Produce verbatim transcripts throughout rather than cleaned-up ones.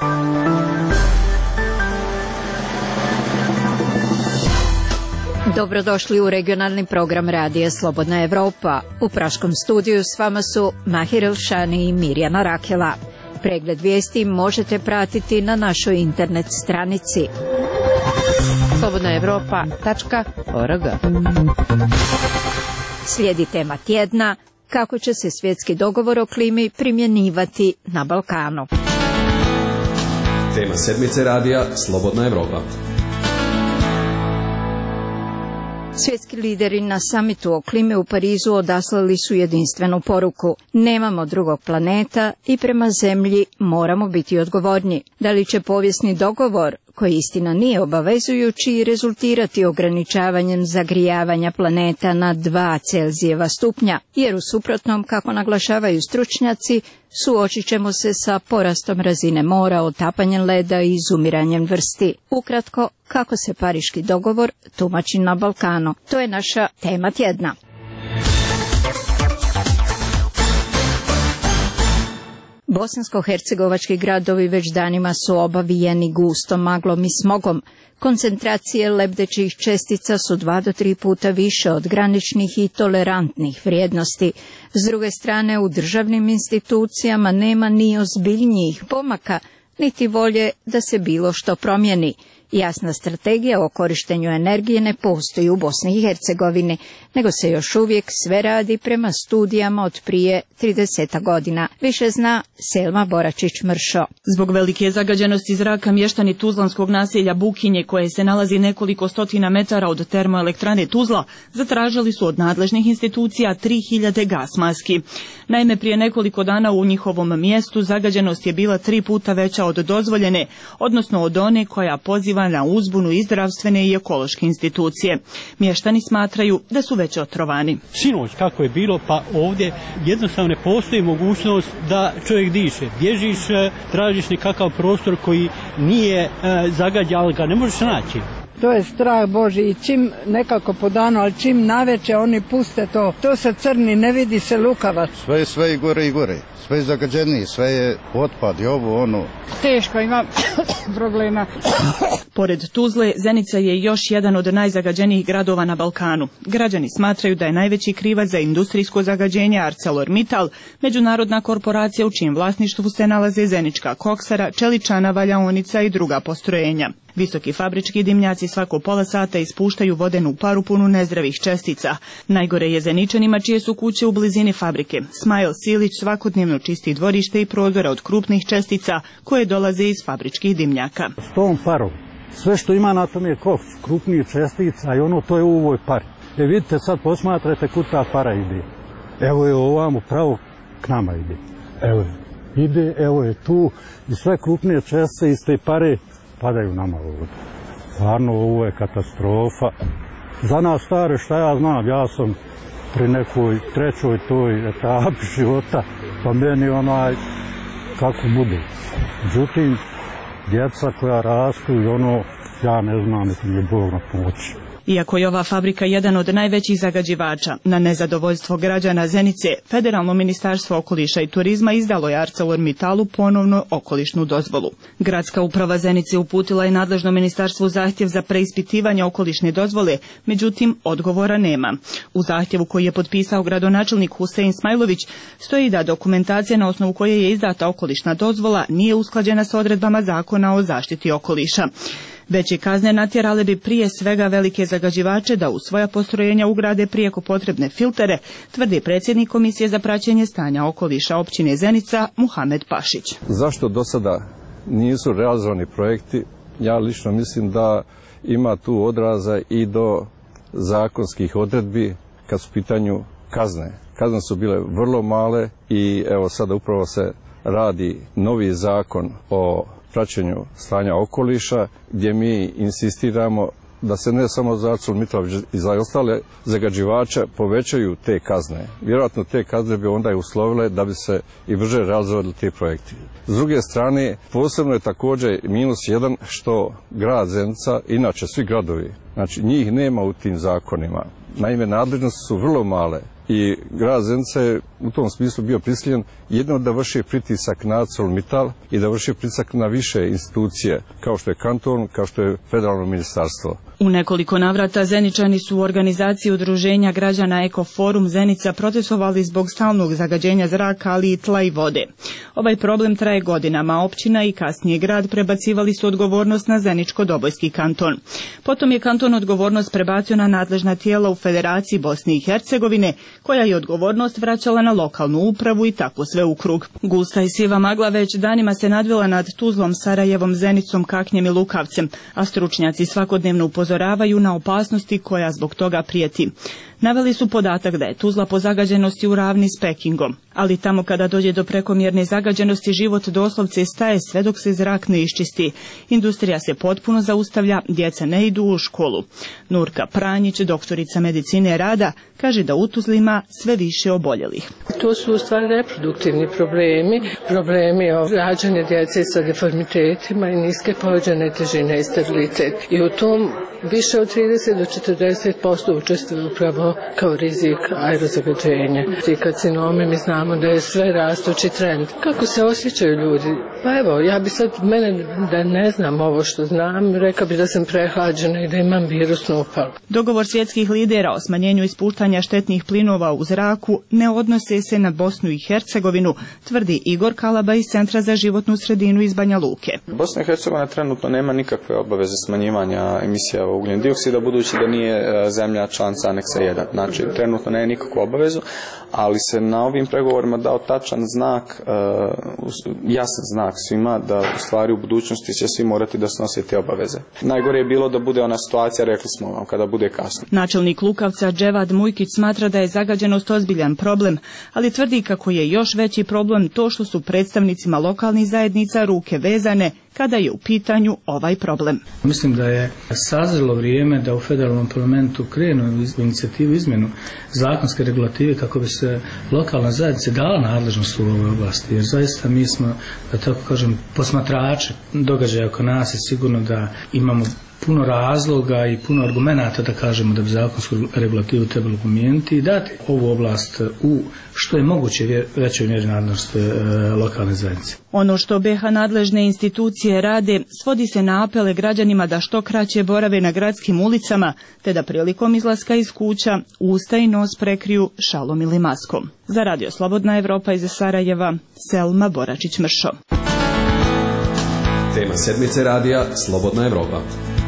Dobrodošli u regionalni program radija Slobodna Evropa. U praškom studiju s vama su Mahir Elšani i Mirjana Rakela. Pregled vijesti možete pratiti na našoj internet stranici slobodna evropa tačka org. Slijedi tema tjedna, kako će se svjetski dogovor o klimi primjenjivati na Balkanu. Tema sedmice radija Slobodna Evropa. Svjetski lideri na samitu o klimi u Parizu odaslali su jedinstvenu poruku. Nemamo drugog planeta i prema zemlji moramo biti odgovorni. Da li će povijesni dogovor, koji istina nije obavezujući, rezultirati ograničavanjem zagrijavanja planeta na dva Celzijeva stupnja, jer u suprotnom, kako naglašavaju stručnjaci, suočit ćemo se sa porastom razine mora, otapanjem leda i izumiranjem vrsti. Ukratko, kako se Pariški dogovor tumači na Balkanu. To je naša tema tjedna. Bosansko-hercegovački gradovi već danima su obavijeni gustom maglom i smogom. Koncentracije lebdećih čestica su dva do tri puta više od graničnih i tolerantnih vrijednosti. S druge strane, u državnim institucijama nema ni ozbiljnijih pomaka, niti volje da se bilo što promijeni. Jasna strategija o korištenju energije ne postoji u Bosni i Hercegovini, nego se još uvijek sve radi prema studijama od prije trideset godina. Više zna Selma Boračić-Mršo. Zbog velike zagađenosti zraka mještani tuzlanskog naselja Bukinje, koje se nalazi nekoliko stotina metara od termoelektrane Tuzla, zatražili su od nadležnih institucija tri hiljade gas maski. Naime, prije nekoliko dana u njihovom mjestu zagađenost je bila tri puta veća od dozvoljene, odnosno od one koja poziva na uzbunu i zdravstvene i ekološke institucije. Mještani smatraju da su već otrovani. Sinoć kako je bilo, pa ovdje jednostavno ne postoji mogućnost da čovjek diše. Bježiš, tražiš nekakav prostor koji nije e, zagađen, ali ga ne možeš naći. To je strah Boži i čim nekako po danu, ali čim naveče oni puste to, to se crni, ne vidi se lukavac. Sve je sve i gore i gore, sve je zagađeniji, sve je otpad i ovo ono. Teško ima problema. Pored Tuzle, Zenica je još jedan od najzagađenijih gradova na Balkanu. Građani smatraju da je najveći krivac za industrijsko zagađenje ArcelorMittal, međunarodna korporacija u čijem vlasništvu se nalaze Zenička koksara, čeličana, valjaonica i druga postrojenja. Visoki fabrički dimnjaci svako pola sata ispuštaju vodenu paru punu nezdravih čestica. Najgore je Zeničanima čije su kuće u blizini fabrike. Smajl Silić svakodnevno čisti dvorište i prozora od krupnih čestica koje dolaze iz fabričkih dimnjaka. S tom parom, sve što ima na tom je koks, krupnih čestica i ono to je u ovoj pari. E vidite, sad posmatrate kud ta para ide. Evo je ovamo pravo k nama ide. Evo je, ide, evo je tu i sve krupnije čestice iz te pare padaju nama ovdje. Stvarno, ovo je katastrofa. Za nas stare, šta ja znam, ja sam pri nekoj trećoj toj etapi života, pa meni onaj, kako bude. Međutim, djeca koja rastu i ono, ja ne znam, niti mi je Bog na pomoći. Iako je ova fabrika jedan od najvećih zagađivača, na nezadovoljstvo građana Zenice, Federalno ministarstvo okoliša i turizma izdalo je ArcelorMittalu ponovno okolišnu dozvolu. Gradska uprava Zenice uputila je nadležno ministarstvu zahtjev za preispitivanje okolišne dozvole, međutim odgovora nema. U zahtjevu koji je potpisao gradonačelnik Husein Smajlović stoji da dokumentacija na osnovu koje je izdata okolišna dozvola nije usklađena sa odredbama Zakona o zaštiti okoliša. Veće kazne natjerale bi prije svega velike zagađivače da u svoja postrojenja ugrade prijeko potrebne filtere, tvrdi predsjednik Komisije za praćenje stanja okoliša općine Zenica Muhamed Pašić. Zašto do sada nisu realizovani projekti? Ja lično mislim da ima tu odraza i do zakonskih odredbi kad su u pitanju kazne. Kazne su bile vrlo male i evo sada upravo se radi novi zakon o praćenju stanja okoliša, gdje mi insistiramo da se ne samo za ArcelorMittal i za ostale zagađivače povećaju te kazne. Vjerojatno te kazne bi onda i uslovile da bi se i brže realizovali ti projekti. S druge strane, posebno je također minus jedan što grad Zenica, inače svi gradovi, znači njih nema u tim zakonima. Naime, nadležnosti su vrlo male I grad Zenica je u tom smislu bio prisiljen jedno da vrši pritisak na ArcelorMittal i da vrši pritisak na više institucije, kao što je kanton, kao što je federalno ministarstvo. U nekoliko navrata Zeničani su u organizaciji udruženja građana Ekoforum Zenica protestovali zbog stalnog zagađenja zraka, ali i tla i vode. Ovaj problem traje godinama. Općina i kasnije grad prebacivali su odgovornost na Zeničko-Dobojski kanton. Potom je kanton odgovornost prebacio na nadležna tijela u Federaciji Bosne i Hercegovine, koja je odgovornost vraćala na lokalnu upravu i tako sve u krug. Gusta i siva magla već danima se nadvila nad Tuzlom, Sarajevom, Zenicom, Kaknjem i Lukavcem, a stručnjaci svakodnevno upozoravaju na opasnosti koja zbog toga prijeti. Naveli su podatak da je Tuzla po zagađenosti u ravni s Pekingom, ali tamo kada dođe do prekomjerne zagađenosti život doslovce staje sve dok se zrak ne iščisti. Industrija se potpuno zaustavlja, djeca ne idu u školu. Nurka Pranjić, doktorica medicine rada, kaže da u Tuzli ima sve više oboljelih. To su u stvari reproduktivni problemi, problemi o rađanju djece sa deformitetima i niske porođajne težine i sterilitet. I u tom više od trideset do četrdeset posto učestvuju upravo kao rizik aerozagađenja. I karcinomi mi znamo da je sve rastući trend. Kako se osjećaju ljudi? Pa evo, ja bi sad, mene da ne znam ovo što znam, rekao bi da sam prehlađena i da imam virusnu upalu. Dogovor svjetskih lidera o smanjenju ispuštanja štetnih plinova u zraku ne odnose se na Bosnu i Hercegovinu, tvrdi Igor Kalaba iz Centra za životnu sredinu iz Banja Luke. Bosna i Hercegovina trenutno nema nikakve obaveze smanjivanja emisija ugljen dioksida, budući da nije zemlja članica aneksa jedan. Znači, trenutno nema nikakvu obavezu, ali se na ovim pregovorima dao tačan znak, jasan znak svima da u stvari u budućnosti će svi morati da snose te obaveze. Najgore je bilo da bude ona situacija, rekli smo vam, kada bude kasno. Načelnik Lukavca Dževad Mujkić smatra da je zagađenost ozbiljan problem, ali tvrdi kako je još veći problem to što su predstavnicima lokalnih zajednica ruke vezane kada je u pitanju ovaj problem. Mislim da je sazrelo vrijeme da u federalnom parlamentu krenu u inicijativu izmjenu zakonske regulative kako bi se lokalna zajednica dala nadležnost u ovoj oblasti, jer zaista mi smo, da tako kažem, posmatrači događaja oko nas i sigurno da imamo puno razloga i puno argumenata da kažemo da bi zakonsku regulativu trebalo promijeniti i dati ovu oblast u što je moguće većoj mjeri nadležnost e, lokalne zajednice. Ono što B iH nadležne institucije rade svodi se na apele građanima da što kraće borave na gradskim ulicama, te da prilikom izlaska iz kuća usta i nos prekriju šalom ili maskom. Za Radio Slobodna Evropa iz Sarajeva, Selma Boračić-Mršo. Tema sedmice radija Slobodna Evropa.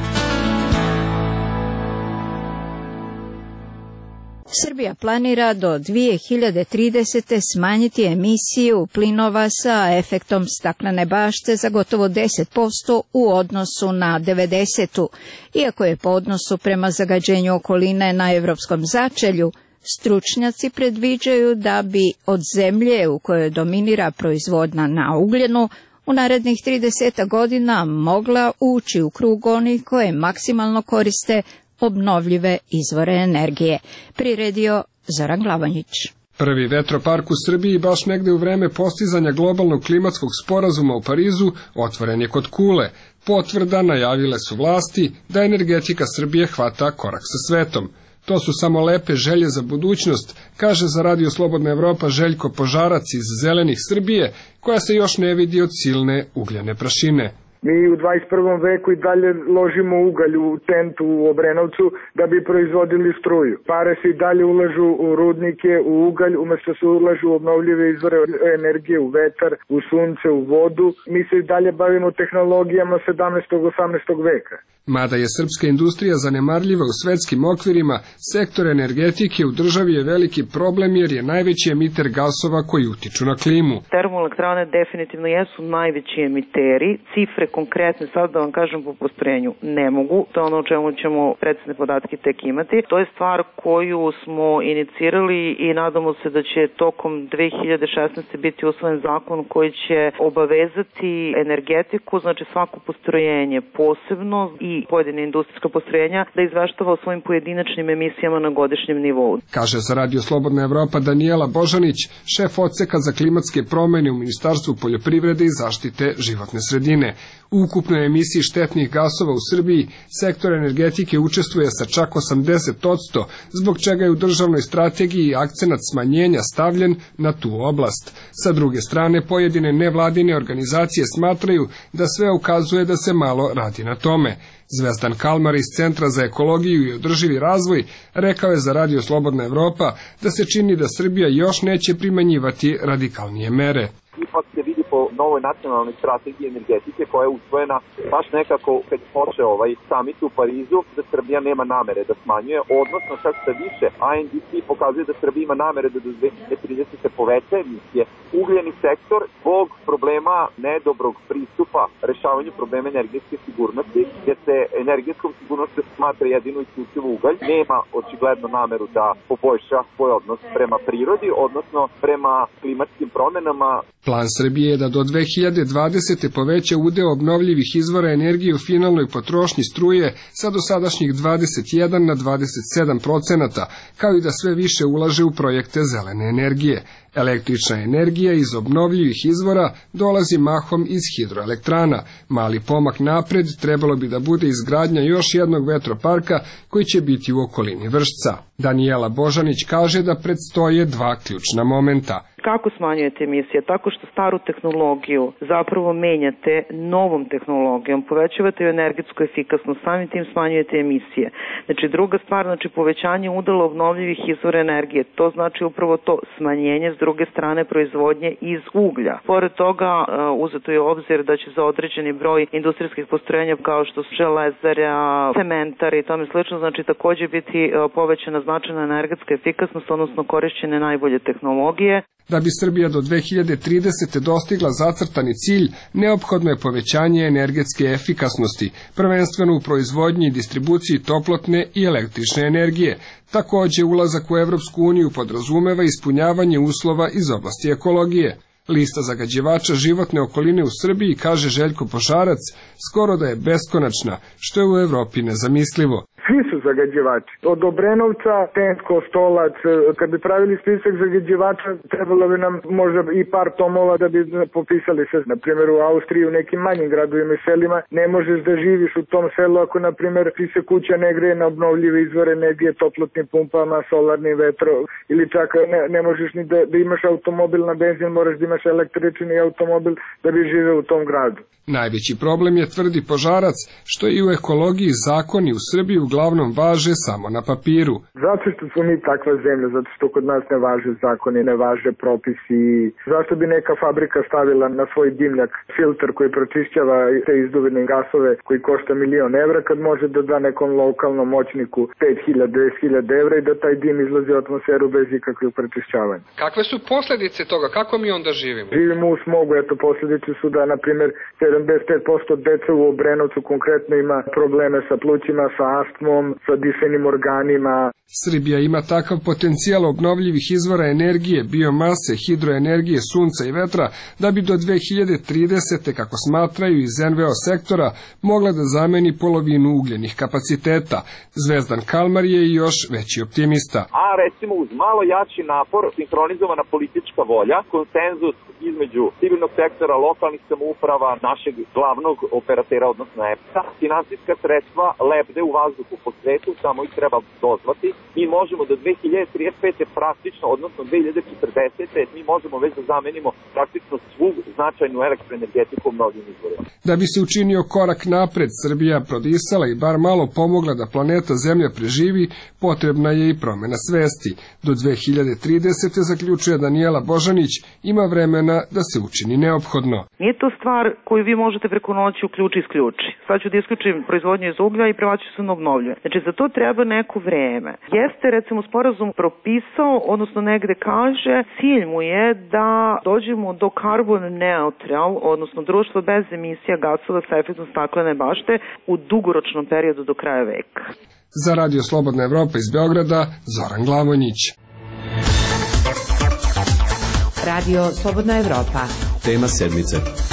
Srbija planira do dvije hiljade tridesete smanjiti emisiju plinova sa efektom staklene bašte za gotovo deset posto u odnosu na devedesetu. Iako je po odnosu prema zagađenju okoline na evropskom začelju, stručnjaci predviđaju da bi od zemlje u kojoj dominira proizvodnja na ugljenu u narednih trideset godina mogla ući u krug onih koje maksimalno koriste obnovljive izvore energije. Priredio Zoran Glavanjić. Prvi vetropark u Srbiji baš negde u vreme postizanja globalnog klimatskog sporazuma u Parizu otvoren je kod Kule. Potvrda najavile su vlasti da energetika Srbije hvata korak sa svetom. To su samo lepe želje za budućnost, kaže za Radio Slobodna Evropa Željko Požarac iz Zelenih Srbije, koja se još ne vidi od silne ugljene prašine. Mi u dvadeset prvom veku i dalje ložimo ugalj u Tentu u Obrenovcu da bi proizvodili struju. Pare se i dalje ulažu u rudnike, u ugalj, umjesto se ulažu u obnovljive izvore energije, u vetar, u sunce, u vodu. Mi se i dalje bavimo tehnologijama sedamnaestog i osamnaestog veka. Mada je srpska industrija zanemarljiva u svetskim okvirima, sektor energetike u državi je veliki problem jer je najveći emiter gasova koji utiču na klimu. Termoelektrane definitivno jesu najveći emiteri. Cifre konkretne sad da vam kažem po postrojenju ne mogu. To je ono o čemu ćemo precizne podatke tek imati. To je stvar koju smo inicirali i nadamo se da će tokom dve hiljade šesnaeste. biti usvojen zakon koji će obavezati energetiku, znači svako postrojenje posebno i pojedine industrijska postrojenja da izveštava o svojim pojedinačnim emisijama na godišnjem nivou. Kaže za Radio Slobodna Evropa Danijela Božanić, šef odseka za klimatske promjene u Ministarstvu poljoprivrede i zaštite životne sredine. U ukupnoj emisiji štetnih gasova u Srbiji sektor energetike učestvuje sa čak osamdeset posto, zbog čega je u državnoj strategiji akcenat smanjenja stavljen na tu oblast. Sa druge strane, pojedine nevladine organizacije smatraju da sve ukazuje da se malo radi na tome. Zvezdan Kalmar iz Centra za ekologiju i održivi razvoj rekao je za Radio Slobodna Evropa da se čini da Srbija još neće primenjivati radikalnije mere. Ipak se vidi po novoj nacionalnoj strategiji energetike koja je usvojena baš nekako kad počeo ovaj samit u Parizu, da Srbija nema namere da smanjuje, odnosno čak sa više A N D C pokazuje da Srbija ima namere da do dve hiljade tridesete poveća emisije. Ugljeni sektor zbog problema nedobrog pristupa rešavanju problema energetske sigurnosti, gdje se energetskom sigurnosti smatra jedino isključivo ugalj, nema očigledno nameru da poboljša svoj odnos prema prirodi, odnosno prema klimatskim promenama. Plan Srbije je da do dve hiljade dvadesete poveća udeo obnovljivih izvora energije u finalnoj potrošnji struje sa dosadašnjih dvadeset jedan na dvadeset sedam procenata, kao i da sve više ulaže u projekte zelene energije. Električna energija iz obnovljivih izvora dolazi mahom iz hidroelektrana. Mali pomak napred trebalo bi da bude izgradnja još jednog vetroparka koji će biti u okolini Vršca. Danijela Božanić kaže da predstoje dva ključna momenta. Kako smanjujete emisije? Tako što staru tehnologiju zapravo menjate novom tehnologijom, povećavate energetsku efikasnost, samim tim smanjujete emisije. Znači druga stvar, znači povećanje udela obnovljivih izvora energije, to znači upravo to smanjenje s druge strane proizvodnje iz uglja. Pored toga uzeto je obzir da će za određeni broj industrijskih postrojenja kao što su železara, cementari i tome slično, znači također biti povećana značajna energetska efikasnost, odnosno korišćenje najbolje tehnologije. Da bi Srbija do dve hiljade tridesete dostigla zacrtani cilj, neophodno je povećanje energetske efikasnosti, prvenstveno u proizvodnji i distribuciji toplotne i električne energije. Također, ulazak u Evropsku uniju podrazumeva ispunjavanje uslova iz oblasti ekologije. Lista zagađivača životne okoline u Srbiji, kaže Željko Požarac, skoro da je beskonačna, što je u Evropi nezamislivo. Svi su zagađivači. Od Obrenovca, Tensko, Stolac, kad bi pravili spisak zagađivača, trebalo bi nam možda i par tomova da bi popisali sve. Na primjer, u Austriji, u nekim manjim gradovima i selima, ne možeš da živiš u tom selu ako, na primjer, ti se kuća ne greje na obnovljive izvore energije, toplotnim pumpama, solarnim vetro, ili čak ne, ne možeš ni da, da imaš automobil na benzin, moraš da imaš električni automobil da bi živeo u tom gradu. Najveći problem je, tvrdi Požarac, što i u ekologiji zakoni u Srbiji uglavnom važe samo na papiru. Zato što smo mi takva zemlja, zato što kod nas ne važe zakoni, ne važe propisi. Zašto bi neka fabrika stavila na svoj dimljak filter koji pročišćava te izduvene gasove koji košta milion evra, kad može da da nekom lokalnom moćniku pet hiljada, deset hiljada evra i da taj dim izlazi u atmosferu bez ikakvih prečišćavanja. Kakve su posljedice toga? Kako mi onda živimo? Živimo u smogu, eto posljedice su da, na primjer, sedamdeset pet posto dece u Obrenovcu konkretno ima probleme sa plućima, sa astmom, sa dišenim organima. Srbija ima takav potencijal obnovljivih izvora energije, biomase, hidroenergije, sunca i vetra, da bi do dve hiljade tridesete, kako smatraju iz N V O sektora, mogla da zameni polovinu ugljenih kapaciteta. Zvezdan Kalmar je i još veći optimista. A recimo uz malo jači napor, sinkronizovana politička volja, konsenzus između civilnog sektora, lokalnih samouprava, našeg glavnog operatera, odnosno E P S-a, finansijska sredstva lebde u vazduhu po svetu, samo ih treba dozvati. Mi možemo do dve hiljade trideset pete praktično, odnosno dve hiljade četrdesete mi možemo već da zamenimo praktično svu značajnu elektroenergetiku obnovljivim izvorima. Da bi se učinio korak napred, Srbija prodisala i bar malo pomogla da planeta Zemlja preživi, potrebna je i promena svesti. Do dve hiljade tridesete, zaključuje Danijela Božanić, ima vremena da se učini neophodno. Nije to stvar koju vi možete preko noći uključi isključi. Sad ću da isključim proizvodnju iz uglja i prebaću se na obnovljive. Znači za to treba neko vreme. Jeste recimo sporazum propisao, odnosno negde kaže, cilj mu je da dođemo do carbon neutral, odnosno društvo bez emisija gasova sa efektom staklene bašte u dugoročnom periodu do kraja veka. Za Radio Slobodna Evropa iz Beograda, Zoran Glavonjić. Radio Slobodna Evropa. Tema sedmice.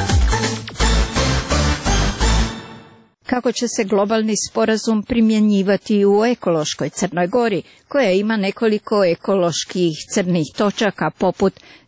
Kako će se globalni sporazum primjenjivati u ekološkoj Crnoj Gori, koja ima nekoliko ekoloških crnih točaka poput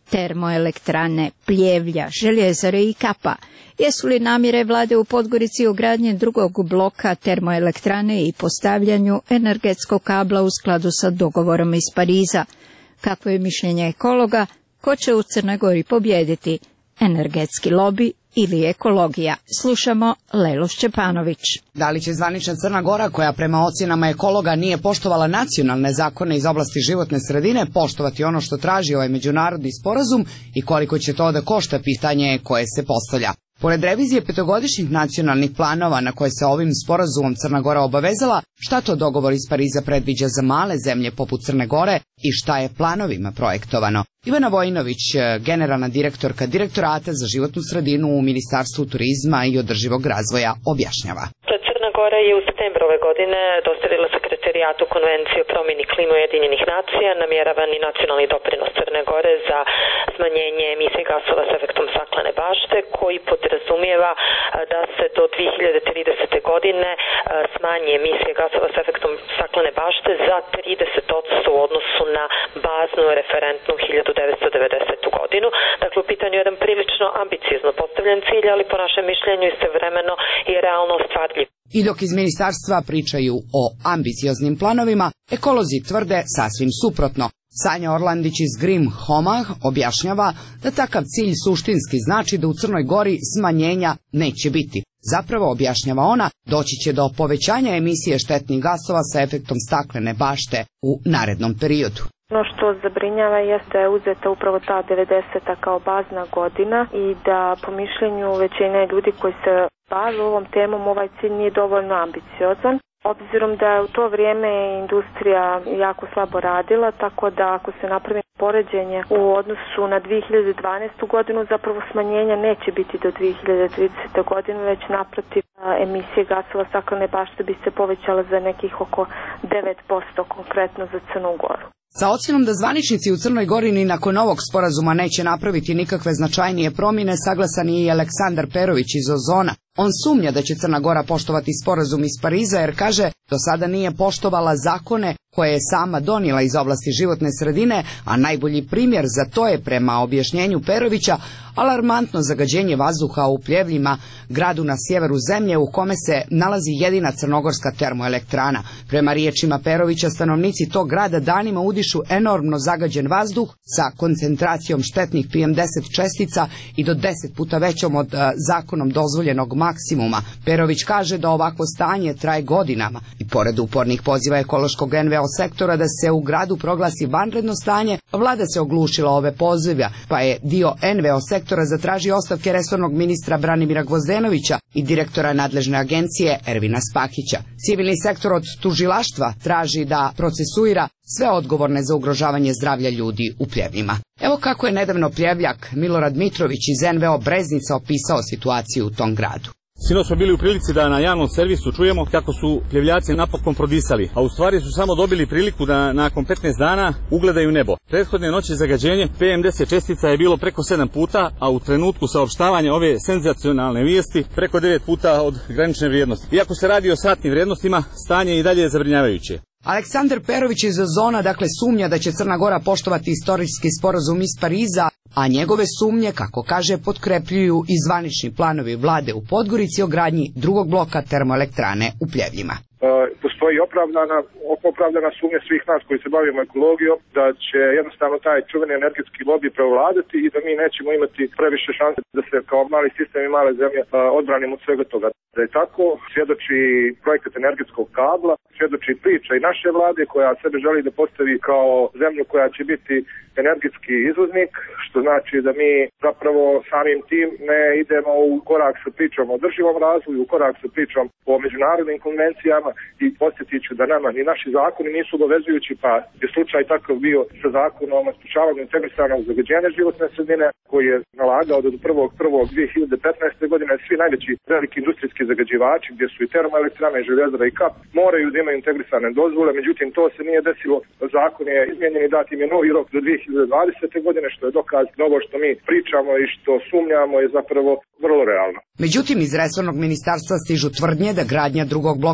termoelektrane Pljevlja, Željezare i Kapa. Jesu li namjere vlade u Podgorici o gradnji drugog bloka termoelektrane i postavljanju energetskog kabla u skladu sa dogovorom iz Pariza? Kakvo je mišljenje ekologa? Ko će u Crnoj Gori pobijediti? Energetski lobi ili ekologija? Slušamo Lelu Šćepanović. Da li će zvanična Crna Gora, koja prema ocjenama ekologa nije poštovala nacionalne zakone iz oblasti životne sredine, poštovati ono što traži ovaj međunarodni sporazum i koliko će to da košta, pitanje koje se postavlja. Pored revizije petogodišnjih nacionalnih planova na koje se ovim sporazumom Crna Gora obavezala, šta to dogovor iz Pariza predviđa za male zemlje poput Crne Gore i šta je planovima projektovano? Ivana Vojinović, generalna direktorka Direktorata za životnu sredinu u Ministarstvu turizma i održivog razvoja, objašnjava. Crna Gora je u septembru ove godine dostavila sekretarijatu Konvencije o promjeni klime Ujedinjenih nacija namjeravani nacionalni doprinos Crne Gore za smanjenje emisije gasova s efektom staklene bašte, koji podrazumijeva da se do dvije hiljade tridesete. godine smanji emisije gasova s efektom staklene bašte za trideset posto u odnosu na baznu referentnu hiljadu devetsto devedesetu. godinu. Dakle, u pitanju je jedan prilično ambiciozno postavljen cilj, ali po našem mišljenju istovremeno i realno ostvarljiv. I dok iz ministarstva pričaju o ambicioznim planovima, ekolozi tvrde sasvim suprotno. Sanja Orlandić iz Grim Homa objašnjava da takav cilj suštinski znači da u Crnoj Gori smanjenja neće biti. Zapravo, objašnjava ona, doći će do povećanja emisije štetnih gasova sa efektom staklene bašte u narednom periodu. Ono što zabrinjava jeste da je uzeta upravo ta devedeseta kao bazna godina i da po mišljenju većine ljudi koji se bave ovom temom ovaj cilj nije dovoljno ambiciozan. Obzirom da je u to vrijeme industrija jako slabo radila, tako da ako se napravi poređenje u odnosu na dvije hiljade dvanaestu. godinu, zapravo smanjenja neće biti do dvije hiljade tridesete. godine, već naprotiv emisije gasova staklene bašte bi se povećala za nekih oko devet posto konkretno za Crnu Goru. Sa ocjenom da zvaničnici u Crnoj Gori ni nakon ovog sporazuma neće napraviti nikakve značajnije promjene, saglasan je i Aleksandar Perović iz Ozona. On sumnja da će Crna Gora poštovati sporazum iz Pariza jer, kaže, do sada nije poštovala zakone koje je sama donijela iz oblasti životne sredine, a najbolji primjer za to je, prema objašnjenju Perovića, alarmantno zagađenje vazduha u Pljevljima, gradu na sjeveru zemlje u kome se nalazi jedina crnogorska termoelektrana. Prema riječima Perovića, stanovnici tog grada danima udišu enormno zagađen vazduh sa koncentracijom štetnih P M deset čestica i do deset puta većom od a, zakonom dozvoljenog maksimuma. Perović kaže da ovakvo stanje traje godinama i pored upornih poziva ekološkog N V O sektora da se u gradu proglasi vanredno stanje, vlada se oglušila ove pozive, pa je dio N V O sektora zatražio ostavke resornog ministra Branimira Gvozdenovića i direktora nadležne agencije Ervina Spakića. Civilni sektor od tužilaštva traži da procesuira sve odgovorne za ugrožavanje zdravlja ljudi u Pljevljima. Evo kako je nedavno Pljevljak Milorad Mitrović iz N V O Breznica opisao situaciju u tom gradu. Sinoć smo bili u prilici da na javnom servisu čujemo kako su Pljevljaci napokon prodisali, a u stvari su samo dobili priliku da nakon petnaest dana ugledaju nebo. Prethodne noći zagađenje P M deset čestica je bilo preko sedam puta, a u trenutku saopštavanja ove senzacionalne vijesti preko devet puta od granične vrijednosti. Iako se radi o satnim vrijednostima, stanje je i dalje zabrinjavajuće. Aleksandar Perović iz Ozona dakle sumnja da će Crna Gora poštovati istorijski sporazum iz Pariza, a njegove sumnje, kako kaže, potkrepljuju i zvanični planovi vlade u Podgorici o gradnji drugog bloka termoelektrane u Pljevljima. Postoji opravdana, opravdana sumnja svih nas koji se bavimo ekologijom da će jednostavno taj čuveni energetski lobij prevladati i da mi nećemo imati previše šanse da se kao mali sistem i male zemlje odbranimo od svega toga. Da je tako, svjedoči projekat energetskog kabla, svjedoči priča i naše vlade koja sebe želi da postavi kao zemlju koja će biti energetski izvoznik, što znači da mi zapravo samim tim ne idemo u korak sa pričom o održivom razvoju, u korak sa pričom o međunarodnim konvencijama i posjetit ću da nama ni naši zakoni nisu obavezujući, pa je slučaj takav bio sa zakonom o sprečavanju integrisanog zagađenja životne sredine koji je nalagao da do prvog prvog dvije hiljade petnaeste. godine svi najveći veliki industrijski zagađivači, gdje su i termoelektrane, i Željezara i Kap, moraju da imaju integrisane dozvole, međutim to se nije desilo. Zakon je izmijenjen i dat im je novi rok do dvije hiljade dvadesete. godine, što je dokaz da ovo što mi pričamo i što sumnjamo je zapravo vrlo realno. Međutim, iz resornog ministarstva stižu tvrdnje da gradnja drugog bloka termoelektrane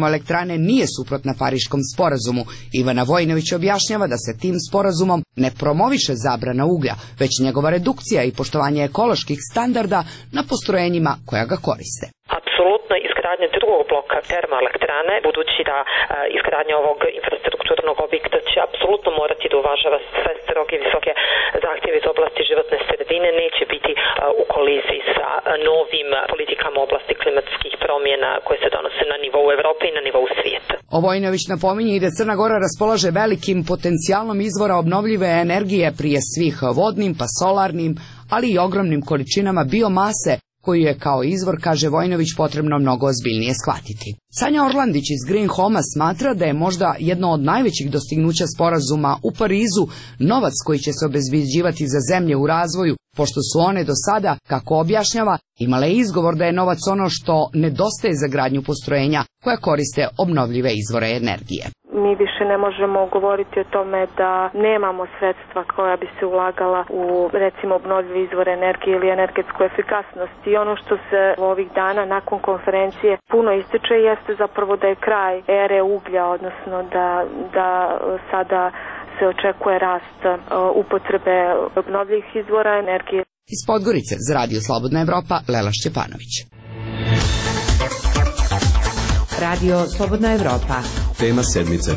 termoelektrane nije suprotna Pariškom sporazumu. Ivana Vojinović objašnjava da se tim sporazumom ne promoviše zabrana uglja, već njegova redukcija i poštovanje ekoloških standarda na postrojenjima koja ga koriste. Apsolutno izgradnja drugog bloka termoelektrane, budući da e, izgradnja ovog infrastrukturnog objekta će apsolutno morati da uvažava sve stroge visoke zahtjeve iz oblasti životne sredine, neće biti e, u koliziji sa novim politikama u oblasti klimatskih promjena koje se donose na nivou Evrope i na nivou svijeta. Vojinović napominje i da Crna Gora raspolaže velikim potencijalom izvora obnovljive energije, prije svih vodnim pa solarnim, ali i ogromnim količinama biomase, koju je kao izvor, kaže Vojinović, potrebno mnogo ozbiljnije shvatiti. Sanja Orlandić iz Green Homa smatra da je možda jedno od najvećih dostignuća sporazuma u Parizu novac koji će se obezbeđivati za zemlje u razvoju, pošto su one do sada, kako objašnjava, imale izgovor da je novac ono što nedostaje za gradnju postrojenja koja koriste obnovljive izvore energije. Mi više ne možemo govoriti o tome da nemamo sredstva koja bi se ulagala u, recimo, obnovljive izvore energije ili energetsku efikasnost. I ono što se ovih dana nakon konferencije puno ističe jeste zapravo da je kraj ere uglja, odnosno da, da sada se očekuje rast upotrebe obnovljivih izvora energije. Iz Podgorice za Radio Slobodna Evropa, Lela Šćepanović. Radio Slobodna Evropa. Tema sedmice.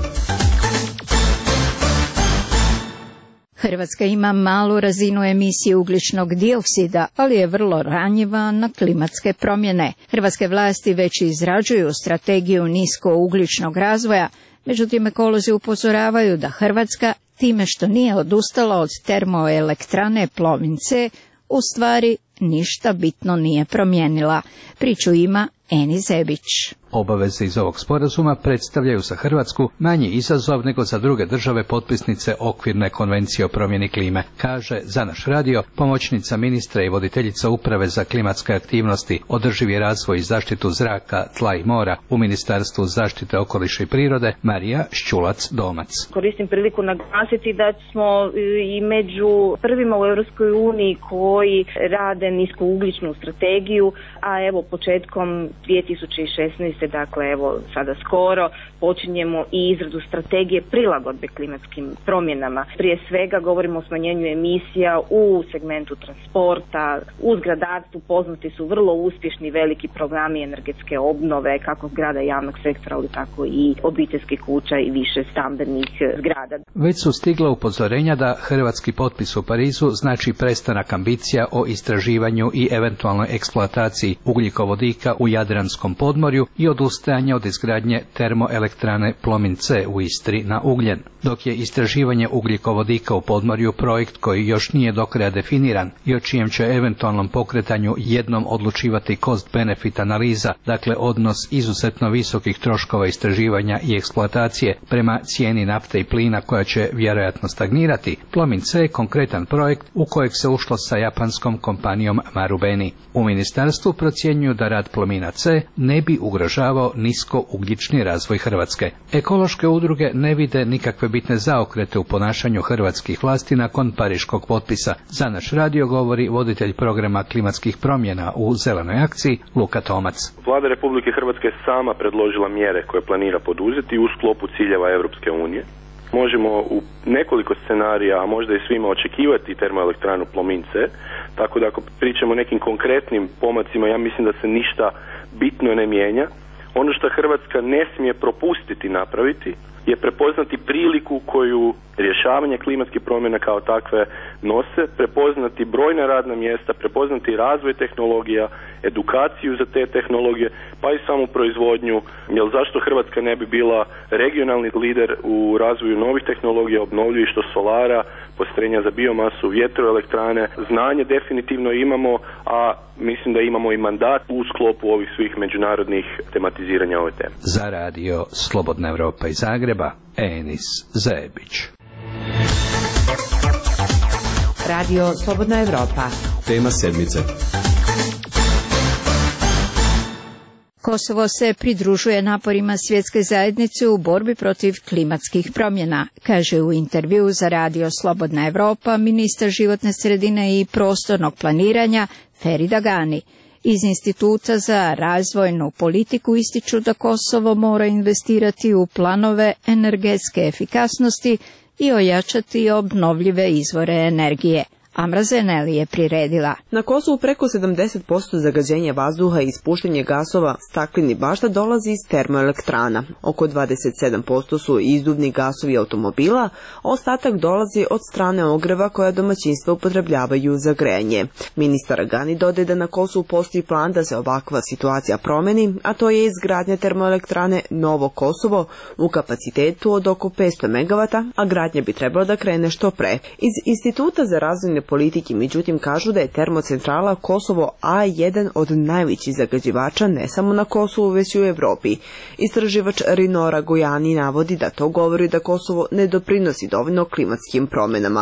Hrvatska ima malu razinu emisije ugljičnog dioksida, ali je vrlo ranjiva na klimatske promjene. Hrvatske vlasti već izrađuju strategiju niskougljičnog razvoja, međutim ekolozi upozoravaju da Hrvatska, time što nije odustala od termoelektrane Plomin C, u stvari ništa bitno nije promijenila. Priču ima Eni Zebić. Obaveze iz ovog sporazuma predstavljaju za Hrvatsku manji izazov nego za druge države potpisnice okvirne konvencije o promjeni klime, kaže za naš radio pomoćnica ministra i voditeljica uprave za klimatske aktivnosti, održivi razvoj i zaštitu zraka, tla i mora u Ministarstvu zaštite okoliša i prirode Marija Šćulac-Domac. Koristim priliku naglasiti da smo i među prvima u Europskoj uniji koji rade niskougljičnu strategiju, a evo početkom dvije tisuće šesnaeste. Dakle, evo sada skoro počinjemo i izradu strategije prilagodbe klimatskim promjenama. Prije svega govorimo o smanjenju emisija u segmentu transporta, u zgradarstvu poznati su vrlo uspješni veliki programi energetske obnove, kako zgrada javnog sektora, ali tako i obiteljskih kuća i više stambenih zgrada. Već su stigla upozorenja da hrvatski potpis u Parizu znači prestanak ambicija o istraživanju i eventualnoj eksploataciji ugljikovodika u Jadranskom podmorju i odustajanje od izgradnje termoelektrane Plomin C u Istri na ugljen. Dok je istraživanje ugljikovodika u podmorju projekt koji još nije do kraja definiran i o čijem će eventualnom pokretanju jednom odlučivati cost-benefit analiza, dakle odnos izuzetno visokih troškova istraživanja i eksploatacije prema cijeni nafte i plina koja će vjerojatno stagnirati, Plomin C je konkretan projekt u kojeg se ušlo sa japanskom kompanijom Marubeni. U ministarstvu procjenjuju da rad Plomina C ne bi ugrožavao niskougljični razvoj Hrvatske. Ekološke udruge ne vide nikakve bitne zaokrete u ponašanju hrvatskih vlasti nakon pariškog potpisa. Za naš radio govori voditelj programa klimatskih promjena u Zelenoj akciji Luka Tomac. Vlada Republike Hrvatske je sama predložila mjere koje planira poduzeti u sklopu ciljeva Europske unije. Možemo u nekoliko scenarija, a možda i svima, očekivati termoelektranu Plomin C, tako da ako pričamo o nekim konkretnim pomacima, ja mislim da se ništa bitno ne mijenja. Ono što Hrvatska ne smije propustiti napraviti je prepoznati priliku koju rješavanje klimatskih promjena kao takve nose, prepoznati brojna radna mjesta, prepoznati razvoj tehnologija, edukaciju za te tehnologije, pa i samu proizvodnju. Jer zašto Hrvatska ne bi bila regionalni lider u razvoju novih tehnologija, obnovljivih, što solara, postrojenja za biomasu, vjetroelektrane. Znanje definitivno imamo, a mislim da imamo i mandat u sklopu ovih svih međunarodnih tematiziranja ove teme. Za radio Slobodna Evropa iz Zagreba, Enis Zebić. Radio Slobodna Evropa. Tema sedmice. Kosovo se pridružuje naporima svjetske zajednice u borbi protiv klimatskih promjena, kaže u intervjuu za Radio Slobodna Evropa ministar životne sredine i prostornog planiranja Ferida Gani. Iz Instituta za razvojnu politiku ističu da Kosovo mora investirati u planove energetske efikasnosti i ojačati obnovljive izvore energije. Amra Zeneli je priredila. Na Kosovu preko sedamdeset posto zagađenja vazduha i ispuštanje gasova stakleni bašta dolazi iz termoelektrana. Oko dvadeset sedam posto su izduvni gasovi automobila, a ostatak dolazi od strane ogreva koja domaćinstva upotrebljavaju za grejanje. Ministar Agani dodaje da na Kosovu postoji plan da se ovakva situacija promeni, a to je izgradnja termoelektrane Novo Kosovo u kapacitetu od oko petsto megavata, a gradnja bi trebala da krene što pre. Iz Instituta za razvojne politike, međutim, kažu da je termocentrala Kosovo A jedan od najvećih zagađivača ne samo na Kosovu, već i u Evropi. Istraživač Rinora Gojani navodi da to govori da Kosovo ne doprinosi dovoljno klimatskim promenama.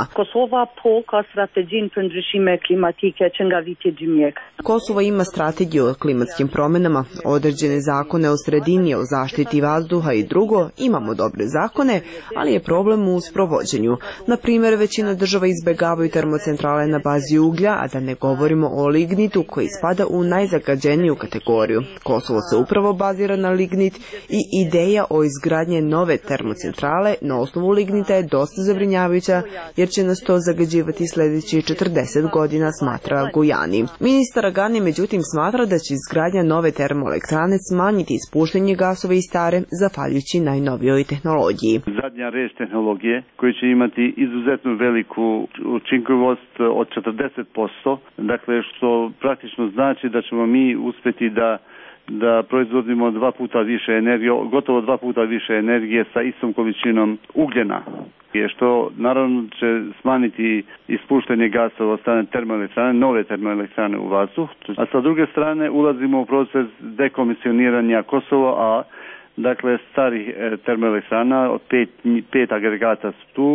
Kosovo ima strategiju o klimatskim promenama, određene zakone o sredini, o zaštiti vazduha i drugo, imamo dobre zakone, ali je problem u sprovođenju. Na primjer, većina država izbegavaju termocentrale na bazi uglja, a da ne govorimo o lignitu koji spada u najzagađeniju kategoriju. Kosovo se upravo bazira na lignit i ideja o izgradnje nove termocentrale na osnovu lignita je dosta zabrinjavajuća jer će nas to zagađivati sljedećih četrdeset godina, smatra Gujani. Ministar Agani međutim smatra da će izgradnja nove termoelektrane smanjiti ispuštanje gasova iz stare zahvaljujući najnovijoj tehnologiji. Zadnja reč tehnologije koji će imati izuzetno veliku učinkovost od četrdeset posto, dakle što praktično znači da ćemo mi uspjeti da da proizvodimo dva puta više energije, gotovo dva puta više energije sa istom količinom ugljena, što naravno će smanjiti ispuštanje gasova od strane termoelektrane, nove termoelektrane u vazduh, a sa druge strane ulazimo u proces dekomisioniranja Kosova, a dakle starih termoelektrana od pet, pet agregata su tu.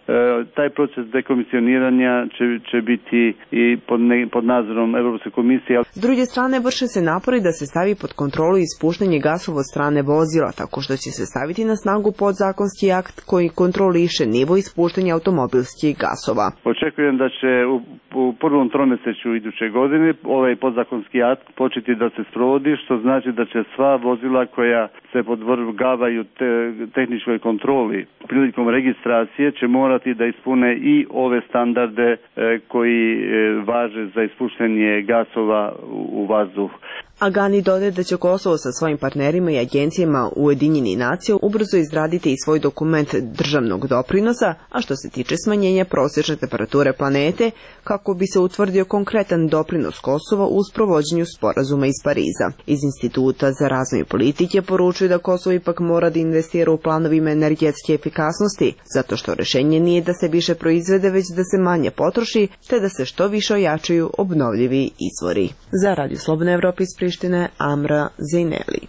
Taj proces dekomisioniranja će, će biti i pod, ne, pod nadzorom Europske komisije. S druge strane, vrše se napori da se stavi pod kontrolu ispuštanje gasova od strane vozila, tako što će se staviti na snagu podzakonski akt koji kontroliše nivo ispuštanja automobilskih gasova. Očekujem da će u, u prvom tromesečju iduće godine ovaj podzakonski akt početi da se sprovodi, što znači da će sva vozila koja se podvrgavaju te, tehničkoj kontroli prilikom registracije će morati da ispune i ove standarde e, koji e, važe za ispuštanje gasova u, u vazduh. Agani dodaje da će Kosovo sa svojim partnerima i agencijama Ujedinjenih nacija ubrzo izraditi i svoj dokument državnog doprinosa, a što se tiče smanjenja prosječne temperature planete, kako bi se utvrdio konkretan doprinos Kosova u sprovođenju sporazuma iz Pariza. Iz Instituta za razvoj politike poručuju da Kosovo ipak mora da investira u planovima energetske efikasnosti, zato što rješenje nije da se više proizvede, već da se manje potroši, te da se što više ojačaju obnovljivi izvori. Za Radio Slobodna Evropa iz Prištine, Amra Zeneli.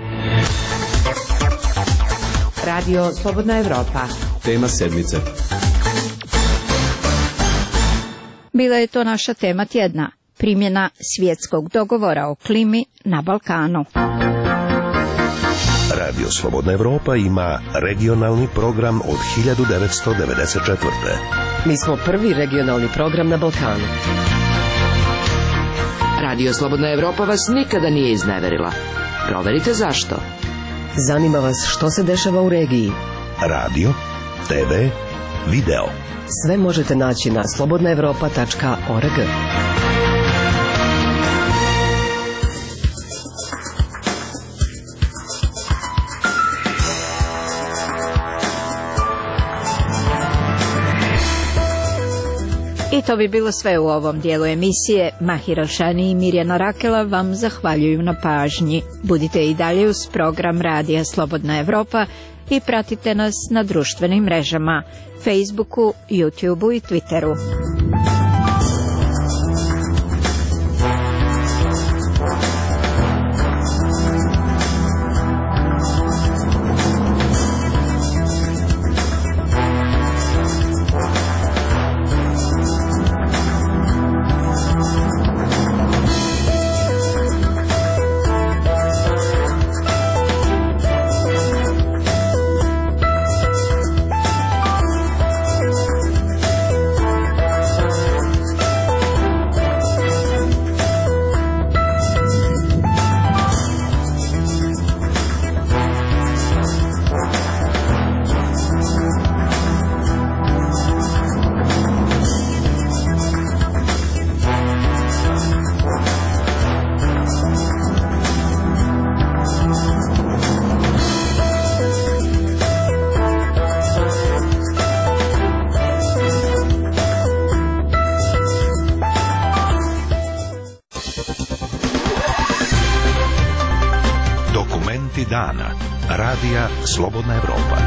Radio Slobodna Evropa. Tema sedmice. Bila je to naša tema tjedna. Primjena svjetskog dogovora o klimi na Balkanu. Radio Slobodna Evropa ima regionalni program od hiljadu devetsto devedeset četvrte. Mi smo prvi regionalni program na Balkanu. Radio Slobodna Evropa vas nikada nije izneverila. Proverite zašto. Zanima vas što se dešava u regiji. Radio, te ve, video. Sve možete naći na slobodna evropa tačka org. I to bi bilo sve u ovom dijelu emisije. Mahir Alšani i Mirjana Rakela vam zahvaljuju na pažnji. Budite i dalje uz program Radija Slobodna Evropa i pratite nas na društvenim mrežama, Facebooku, YouTubeu i Twitteru. Saveti dana. Radija Slobodna Evropa.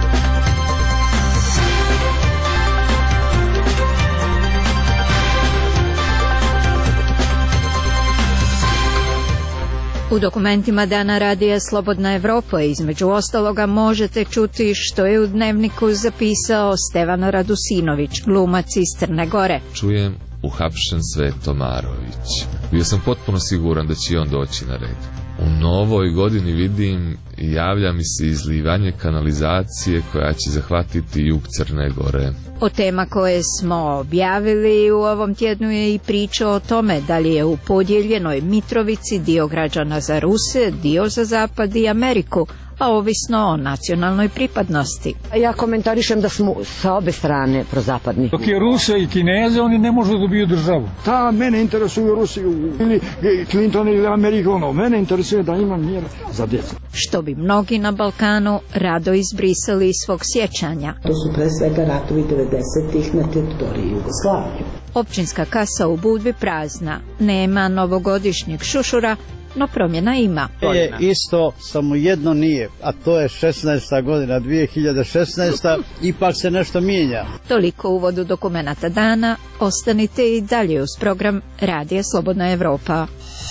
U dokumentima Dana radija Slobodna Evropa između ostaloga možete čuti što je u dnevniku zapisao Stevan Radusinović, glumac iz Crne Gore. Čujem uhapšen Sveto Marović. Bio sam potpuno siguran da će i on doći na red. U novoj godini vidim i javlja mi se izlivanje kanalizacije koja će zahvatiti jug Crne Gore. O tema koje smo objavili u ovom tjednu je i priča o tome da li je u podijeljenoj Mitrovici dio građana za Ruse, dio za Zapad i Ameriku, a ovisno o nacionalnoj pripadnosti. Ja komentarišem da smo sa obe strane prozapadni. Dok je Ruse i Kineze, oni ne možu dobiju državu. Ta mene interesuju Rusiju ili Clinton ili Amerika, ono, mene interesuje da imam mir za djecu. Što bi mnogi na Balkanu rado izbrisali iz svog sjećanja. To su pre svega ratovi devedesetih na teritoriji Jugoslavije. Općinska kasa u Budvi prazna, nema novogodišnjeg šušura, no promjena ima. Je isto, samo jedno nije, a to je šesnaesta godina, dvije hiljade šesnaesta, ipak se nešto mijenja. Toliko u uvodu dokumenata dana, ostanite i dalje uz program Radija Slobodna Evropa.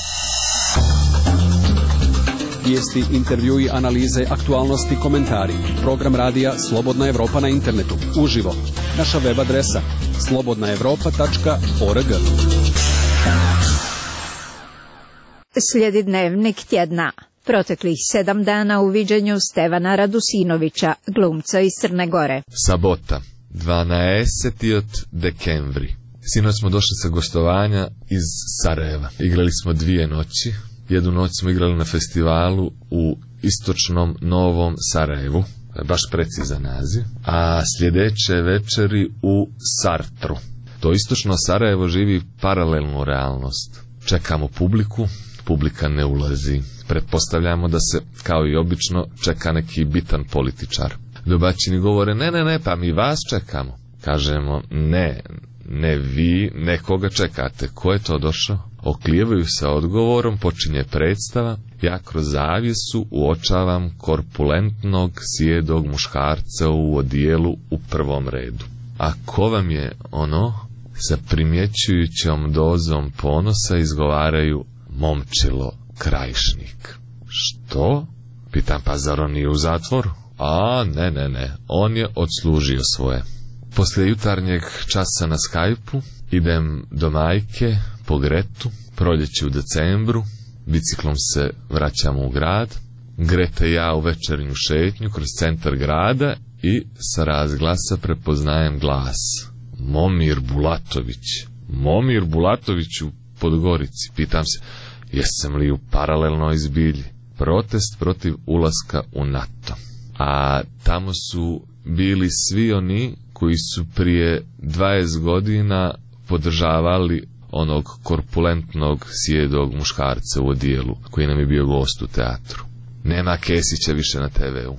Vijesti, intervjui, analize, aktualnosti, komentari. Program Radija Slobodna Evropa na internetu, uživo. Naša web adresa slobodna evropa tačka org. Slijedi dnevnik tjedna. Proteklih sedam dana u viđenju Stevana Radusinovića, glumca iz Crne Gore. Sabota, dvanaestog dekembri. Sinoć smo došli sa gostovanja iz Sarajeva. Igrali smo dvije noći. Jednu noć smo igrali na festivalu u istočnom Novom Sarajevu. Baš precizan naziv. A sljedeće večeri u Sartru. To istočno Sarajevo živi paralelnu realnost. Čekamo publiku. Publika ne ulazi. Pretpostavljamo da se, kao i obično, čeka neki bitan političar. Domaćini govore, ne, ne, ne, pa mi vas čekamo. Kažemo, ne, ne vi, nekoga čekate. Ko je to došao? Oklijevaju sa odgovorom, počinje predstava. Ja kroz zavjesu uočavam korpulentnog, sjedog muškarca u odijelu u prvom redu. A ko vam je ono? Sa primjećujućom dozom ponosa izgovaraju Momčilo Krajišnik. Što? Pitam, pa zar on nije u zatvoru? A, ne, ne, ne, on je odslužio svoje. Poslije jutarnjeg časa na Skype-u idem do majke po Gretu, proljeće u decembru, biciklom se vraćamo u grad, Greta i ja u večernju šetnju kroz centar grada i sa razglasa prepoznajem glas. Momir Bulatović. Momir Bulatović u Podgorici. Pitam se, jesam li u paralelnoj zbilji? Protest protiv ulaska u NATO. A tamo su bili svi oni koji su prije dvadeset godina podržavali onog korpulentnog sjedog muškarca u odijelu koji nam je bio gost u teatru. Nema Kesića više na te ve u.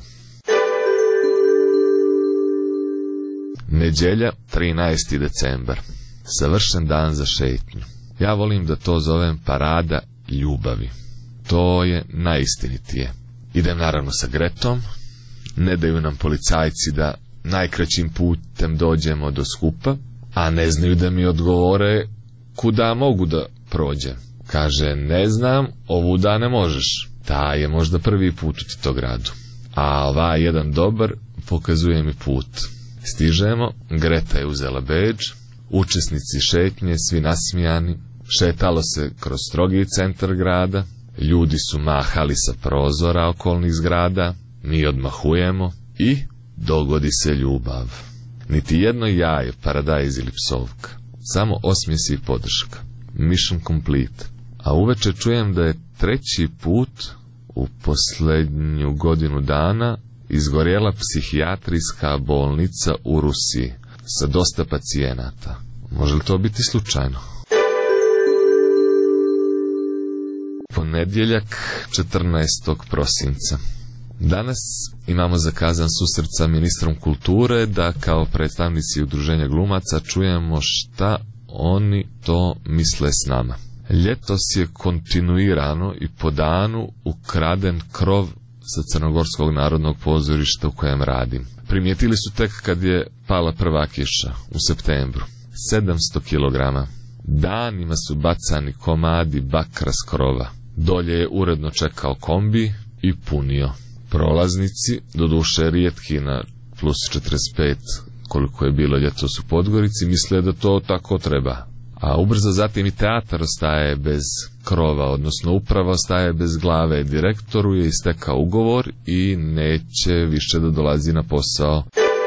Nedjelja, trinaesti decembar. Savršen dan za šetnju. Ja volim da to zovem parada ljubavi. To je najistinitije. Idem naravno sa Gretom. Ne daju nam policajci da najkraćim putem dođemo do skupa, a ne znaju da mi odgovore kuda mogu da prođem. Kaže, ne znam, ovuda ne možeš. Ta je možda prvi put u Titogradu. A ovaj jedan dobar pokazuje mi put. Stižemo, Greta je uzela bedž, učesnici šetnje, svi nasmijani, šetalo se kroz strogi centar grada, ljudi su mahali sa prozora okolnih zgrada, mi odmahujemo i dogodi se ljubav. Niti jedno jaje, paradajz ili psovka, samo osmijesi i podrška. Mission complete. A uveče čujem da je treći put u posljednju godinu dana izgorjela psihijatrijska bolnica u Rusiji sa dosta pacijenata. Može li to biti slučajno? Ponedjeljak, četrnaestog prosinca. Danas imamo zakazan susret sa ministrom kulture da kao predstavnici udruženja glumaca čujemo šta oni to misle s nama. Ljetos je kontinuirano i po danu ukraden krov sa Crnogorskog narodnog pozorišta u kojem radim. Primijetili su tek kad je pala prva kiša u septembru. sedamsto kilograma. Danima su bacani komadi bakra s krova. Dolje je uredno čekao kombi i punio. Prolaznici, doduše rijetki na plus četrdeset pet, koliko je bilo ljetos u Podgorici, misle da to tako treba. A ubrzo zatim i teatar ostaje bez krova, odnosno uprava ostaje bez glave. Direktoru je istekao ugovor i neće više da dolazi na posao.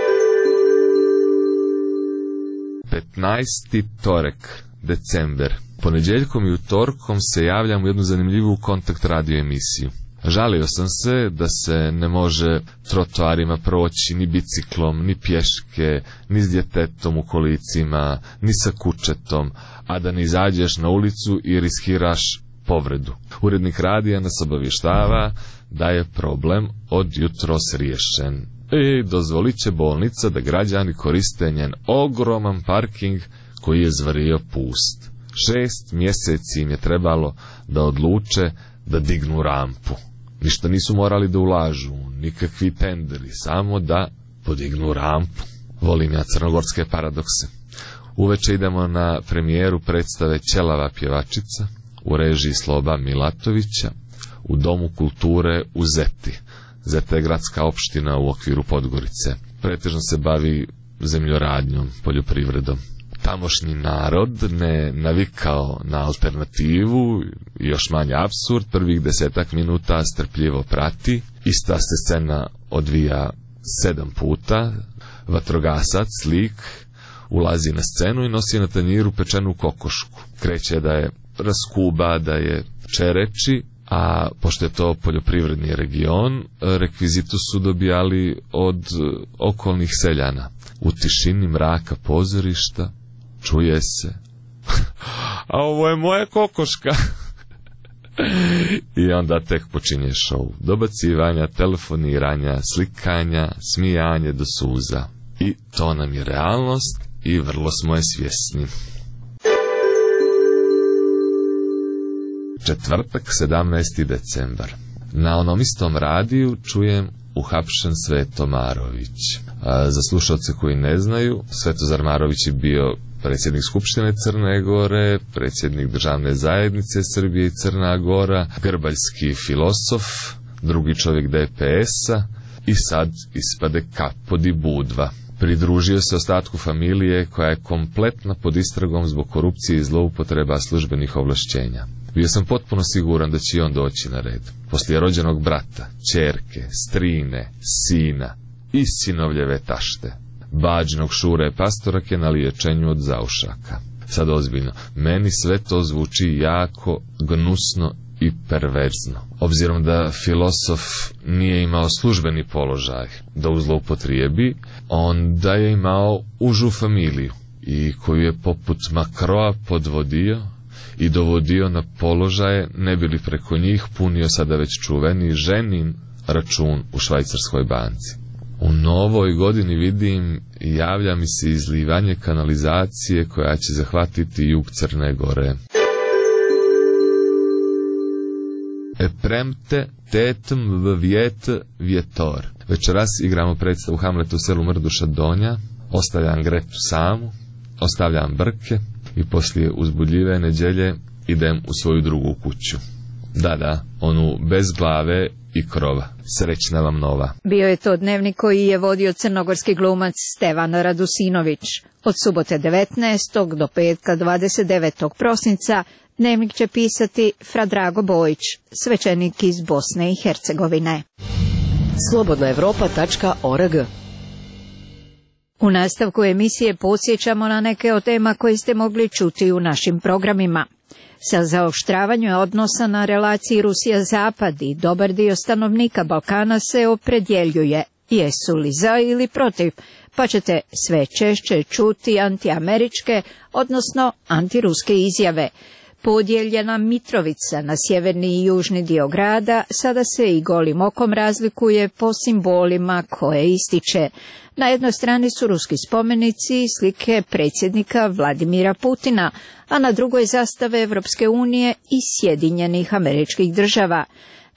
petnaesti torek, december. Ponedjeljkom i utorkom se javljam u jednu zanimljivu kontakt radio emisiju. Žalio sam se da se ne može trotoarima proći ni biciklom, ni pješke, ni s djetetom u kolicima, ni sa kućetom, a da ne izađeš na ulicu i riskiraš povredu. Urednik radija nas obavještava da je problem od jutros riješen. I dozvolit će bolnica da građani koriste njen ogroman parking koji je zvario pust. Šest mjeseci im je trebalo da odluče da dignu rampu. Ništa nisu morali da ulažu, nikakvi tenderi, samo da podignu rampu. Volim ja crnogorske paradokse. Uveče idemo na premijeru predstave Ćelava pjevačica u režiji Sloba Milatovića u Domu kulture u Zeti. Zeta je gradska opština u okviru Podgorice. Pretežno se bavi zemljoradnjom, poljoprivredom. Tamošnji narod ne navikao na alternativu, još manje apsurd, prvih desetak minuta strpljivo prati. Ista se scena odvija sedam puta. Vatrogasac, lik, ulazi na scenu i nosi na tanjiru pečenu kokošku. Kreće da je raskuba, da je čereči, a pošto je to poljoprivredni region, rekvizitu su dobijali od okolnih seljana. U tišini mraka pozorišta čuje se a ovo je moja kokoška. I onda tek počinje šou. Dobacivanja, telefoniranja, slikanja, smijanje do suza. I to nam je realnost i vrlo smo je svjesni. Četvrtak, sedamnaesti decembar. Na onom istom radiju čujem uhapšen Sveto Marović. A za slušalce koji ne znaju, Svetozar Marović je bio predsjednik Skupštine Crne Gore, predsjednik Državne zajednice Srbije i Crna Gora, grbaljski filosof, drugi čovjek D P S-a i sad ispade Kapod i Budva. Pridružio se ostatku familije koja je kompletna pod istragom zbog korupcije i zloupotreba službenih ovlašćenja. Bio sam potpuno siguran da će i on doći na red. Poslije rođenog brata, ćerke, strine, sina i sinovljeve tašte. Bađinog Šure Pastorake na liječenju od zaušaka. Sad ozbiljno, meni sve to zvuči jako gnusno i perverzno. Obzirom da filosof nije imao službeni položaj da u zloupotrijebi, onda je imao užu familiju i koju je poput Makroa podvodio i dovodio na položaje, ne bi li preko njih punio sada već čuveni ženin račun u švajcarskoj banci. U novoj godini vidim, javlja mi se izlivanje kanalizacije koja će zahvatiti jug Crne Gore. Epremte tetum v vjet vjetor. Večeras igramo predstavu Hamlet u selu Mrduša Donja, ostavljam Gretu samu, ostavljam Brke i poslije uzbudljive nedjelje idem u svoju drugu kuću. Da, da, onu bez glave i krova. Srećna vam nova. Bio je to dnevnik koji je vodio crnogorski glumac Stevan Radusinović. Od subote devetnaestog do petka dvadeset devetog prosinca dnevnik će pisati Fra Drago Bojić, svećenik iz Bosne i Hercegovine. slobodna evropa tačka org. U nastavku emisije podsjećamo na neke od tema koje ste mogli čuti u našim programima. Sa zaoštravanjem odnosa na relaciji Rusija-Zapad i dobar dio stanovnika Balkana se opredjeljuje, jesu li za ili protiv, pa ćete sve češće čuti antiameričke, odnosno antiruske izjave. Podijeljena Mitrovica na sjeverni i južni dio grada sada se i golim okom razlikuje po simbolima koje ističe. Na jednoj strani su ruski spomenici i slike predsjednika Vladimira Putina, a na drugoj zastave Evropske unije i Sjedinjenih Američkih Država.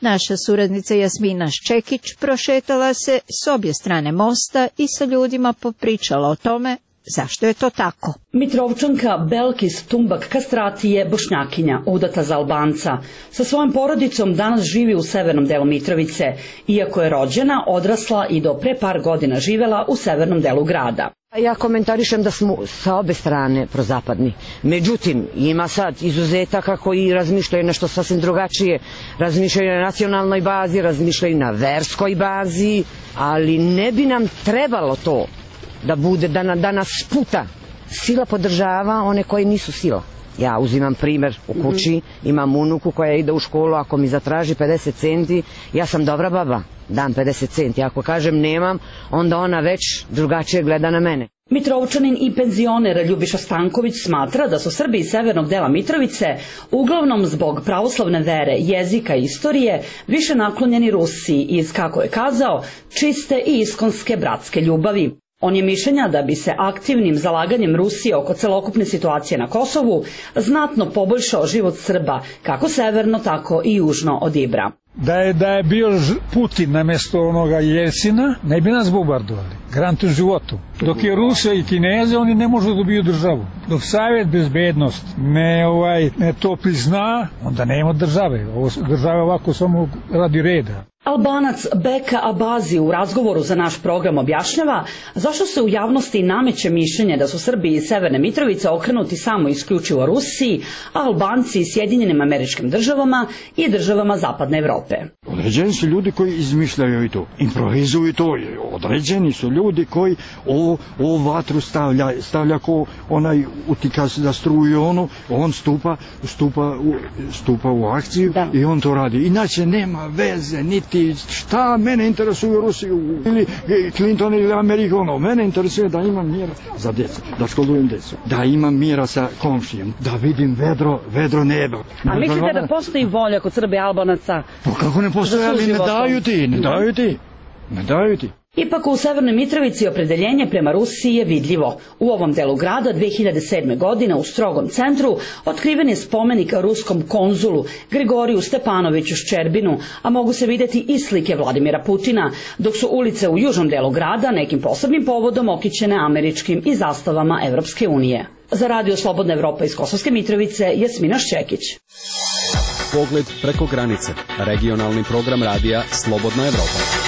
Naša suradnica Jasmina Ščekić prošetala se s obje strane mosta i sa ljudima popričala o tome zašto je to tako. Mitrovčanka Belkis Tumbak Kastrati je Bošnjakinja, udata za Albanca. Sa svojom porodicom danas živi u severnom delu Mitrovice, iako je rođena, odrasla i do pre par godina živela u severnom delu grada. Ja komentarišem da smo sa obe strane prozapadni. Međutim, ima sad izuzetaka koji razmišljaju nešto sasvim drugačije. Razmišljaju na nacionalnoj bazi, razmišljaju na verskoj bazi, ali ne bi nam trebalo to da bude, da, na, da nas sputa. Sila podržava one koji nisu sila. Ja uzimam primer u kući, imam unuku koja ide u školu, ako mi zatraži pedeset centi, ja sam dobra baba, dam pedeset centi. Ako kažem nemam, onda ona već drugačije gleda na mene. Mitrovčanin i penzioner Ljubiša Stanković smatra da su Srbi iz severnog dela Mitrovice, uglavnom zbog pravoslavne vere, jezika i istorije, više naklonjeni Rusiji iz, kako je kazao, čiste i iskonske bratske ljubavi. On je mišljenja da bi se aktivnim zalaganjem Rusije oko celokupne situacije na Kosovu znatno poboljšao život Srba, kako severno, tako i južno od Ibra. Da je, da je bio Putin na mjesto onoga Jeljcina, ne bi nas bombardovali. Garant u životu. Dok je Rusija i Kineze, oni ne možu da dobiju državu. Dok Savjet bezbednost ne, ovaj, ne to prizna, onda nema države. Ovo, država ovako samo radi reda. Albanac Beka Abazi u razgovoru za naš program objašnjava zašto se u javnosti nameće mišljenje da su Srbi iz Severne Mitrovice okrenuti samo isključivo Rusiji, a Albanci iz Sjedinjenim Američkim Državama i državama Zapadne Evrope. Određeni su ljudi koji izmišljaju i to, improvizuju to, određeni su ljudi koji ovo, ovo vatru stavlja, stavlja ko onaj utika za struju, ono, on stupa, stupa, u, stupa u akciju da. I on to radi. Inače nema veze, niti šta mene interesuje Rusiju ili Clinton ili Amerika, ono, mene interesuje da imam mira za djecu, da školujem djecu, da imam mira sa komšijom, da vidim vedro, vedro nebo. A mislite da postoji volja kod Srbe i Albanaca? Pa kako ne postoji, ali ne daju ti, ne daju ti, ne daju ti. Ipak u Severnoj Mitrovici opredeljenje prema Rusiji je vidljivo. U ovom delu grada dve hiljade sedme. godine u strogom centru otkriven je spomenik ruskom konzulu Grigoriju Stepanoviću Ščerbinu, a mogu se vidjeti i slike Vladimira Putina, dok su ulice u južnom delu grada nekim posebnim povodom okićene američkim i zastavama Evropske unije. Za Radio Slobodna Evropa iz Kosovske Mitrovice, Jasmina Ščekić. Pogled preko granice. Regionalni program radija Slobodna Evropa.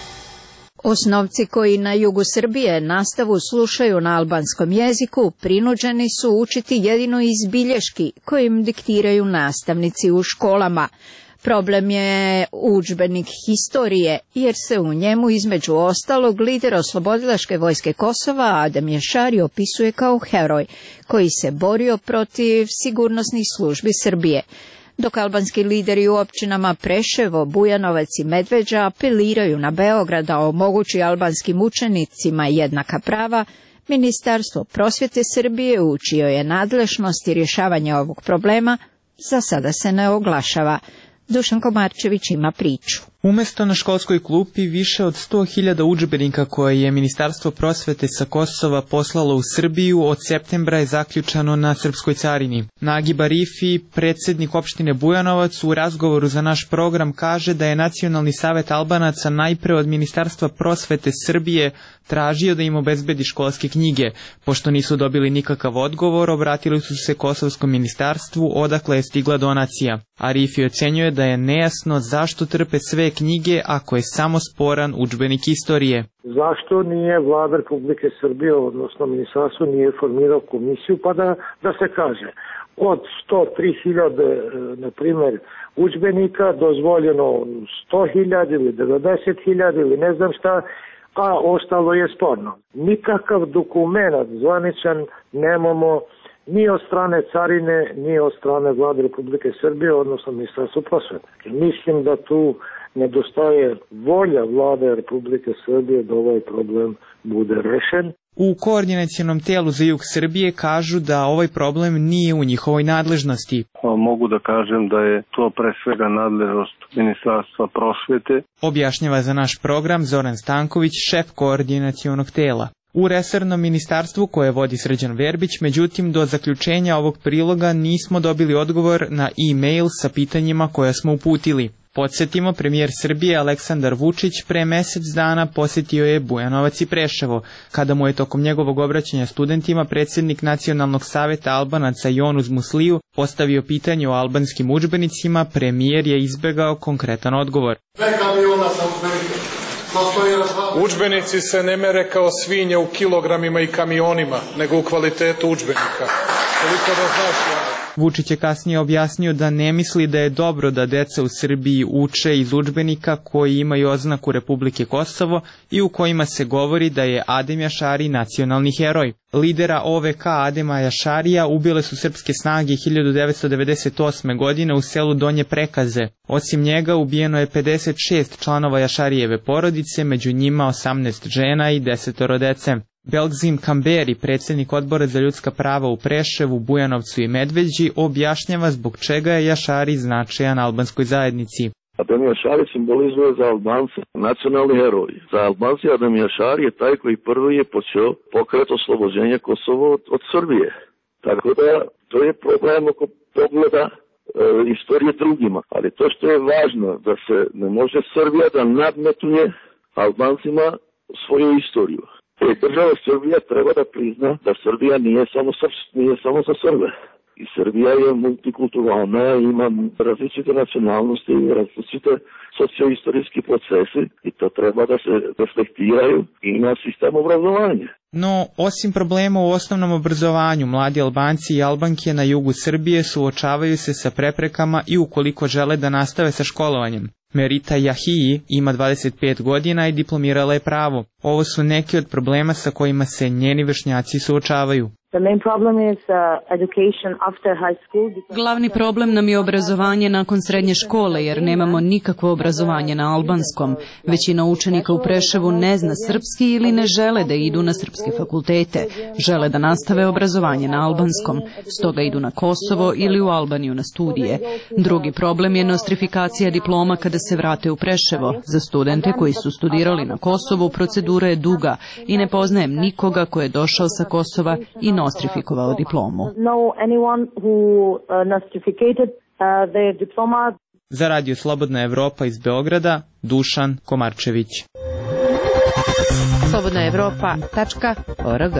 Osnovci koji na jugu Srbije nastavu slušaju na albanskom jeziku prinuđeni su učiti jedino iz bilješki koje im diktiraju nastavnici u školama. Problem je udžbenik historije, jer se u njemu između ostalog lider oslobodilačke vojske Kosova Adem Jašari opisuje kao heroj koji se borio protiv sigurnosnih službi Srbije. Dok albanski lideri u općinama Preševo, Bujanovac i Medveđa apeliraju na Beograd da omogući albanskim učenicima jednaka prava, Ministarstvo prosvjete Srbije, u čijoj je nadležnosti rješavanje ovog problema, za sada se ne oglašava. Dušan Komarčević ima priču. Umjesto na školskoj klupi više od sto hiljada udžbenika koje je Ministarstvo prosvete sa Kosova poslalo u Srbiju od septembra je zaključano na srpskoj carini. Nagi Barifi, predsjednik opštine Bujanovac, u razgovoru za naš program kaže da je Nacionalni savet Albanaca najpre od Ministarstva prosvete Srbije tražio da im obezbedi školske knjige. Pošto nisu dobili nikakav odgovor, obratili su se Kosovskom ministarstvu odakle je stigla donacija. Arifi ocenjuje da je nejasno zašto trpe sve knjige ako je samo sporan udžbenik istorije. Zašto nije vlada Republike Srbije, odnosno ministarstvo, nije formirao komisiju pa da, da se kaže od sto tri hiljade, na primjer, udžbenika dozvoljeno sto hiljada ili devedeset hiljada ili ne znam šta, a ostalo je sporno. Nikakav dokument zvaničan nemamo ni od strane carine, ni od strane vlade Republike Srbije, odnosno ministarstvo prosvete. Mislim da tu nedostaje volja vlade Republike Srbije da ovaj problem bude rešen. U koordinacionom telu za jug Srbije kažu da ovaj problem nije u njihovoj nadležnosti. Mogu da kažem da je to pre svega nadležnost Ministarstva prosvete. Objašnjava za naš program Zoran Stanković, šef koordinacionog tela. U resornom ministarstvu koje vodi Srđan Verbić, međutim, do zaključenja ovog priloga nismo dobili odgovor na e-mail sa pitanjima koja smo uputili. Podsjetimo, premijer Srbije Aleksandar Vučić pre mesec dana posjetio je Bujanovac i Preševo. Kada mu je tokom njegovog obraćanja studentima predsjednik Nacionalnog saveta Albanaca Jonuz Musliju postavio pitanje o albanskim udžbenicima, premijer je izbegao konkretan odgovor. Udžbenici se ne mere kao svinje u kilogramima i kamionima, nego u kvalitetu udžbenika. Koliko da znaš, Vučić je kasnije objasnio da ne misli da je dobro da deca u Srbiji uče iz udžbenika koji imaju oznaku Republike Kosovo i u kojima se govori da je Adem Jašari nacionalni heroj. Lidera O V K Adema Jašarija ubile su srpske snage hiljadu devetsto devedeset osme. godine u selu Donje Prekaze. Osim njega ubijeno je pedeset šest članova Jašarijeve porodice, među njima osamnaest žena i desetoro dece. Belgzim Kamberi, predsjednik odbora za ljudska prava u Preševu, Bujanovcu i Medveđi, objašnjava zbog čega je Jašari značajan albanskoj zajednici. Adem Jašari simbolizuje za Albance nacionalni heroj. Za Albanci Adem Jašari je taj koji prvi je počeo pokret oslobođenja Kosova od, od Srbije. Tako da to je problem oko pogleda e, istorije drugima. Ali to što je važno da se ne može Srbija da nadmetuje Albancima svoju istoriju. I država Srbija treba da prizna da Srbija nije samo, nije samo za Srbe. I Srbija je multikulturalna, ima različite nacionalnosti, različite socioistorijski procesi i to treba da se reflektiraju i na sistem obrazovanja. No, osim problema u osnovnom obrazovanju, mladi Albanci i Albanke na jugu Srbije suočavaju se sa preprekama i ukoliko žele da nastave sa školovanjem. Merita Jahiji ima dvadeset pet godina i diplomirala je pravo. Ovo su neki od problema sa kojima se njeni vršnjaci suočavaju. Glavni problem nam je obrazovanje nakon srednje škole, jer nemamo nikakvo obrazovanje na albanskom. Većina učenika u Preševu ne zna srpski ili ne žele da idu na srpske fakultete. Žele da nastave obrazovanje na albanskom, stoga idu na Kosovo ili u Albaniju na studije. Drugi problem je nostrifikacija diploma kada se vrate u Preševo. Za studente koji su studirali na Kosovu procedura je duga i ne poznajem nikoga ko je došao sa Kosova i nostrifikovao diplomu. Za Radio Slobodna Evropa iz Beograda, Dušan Komarčević. slobodna evropa tačka org.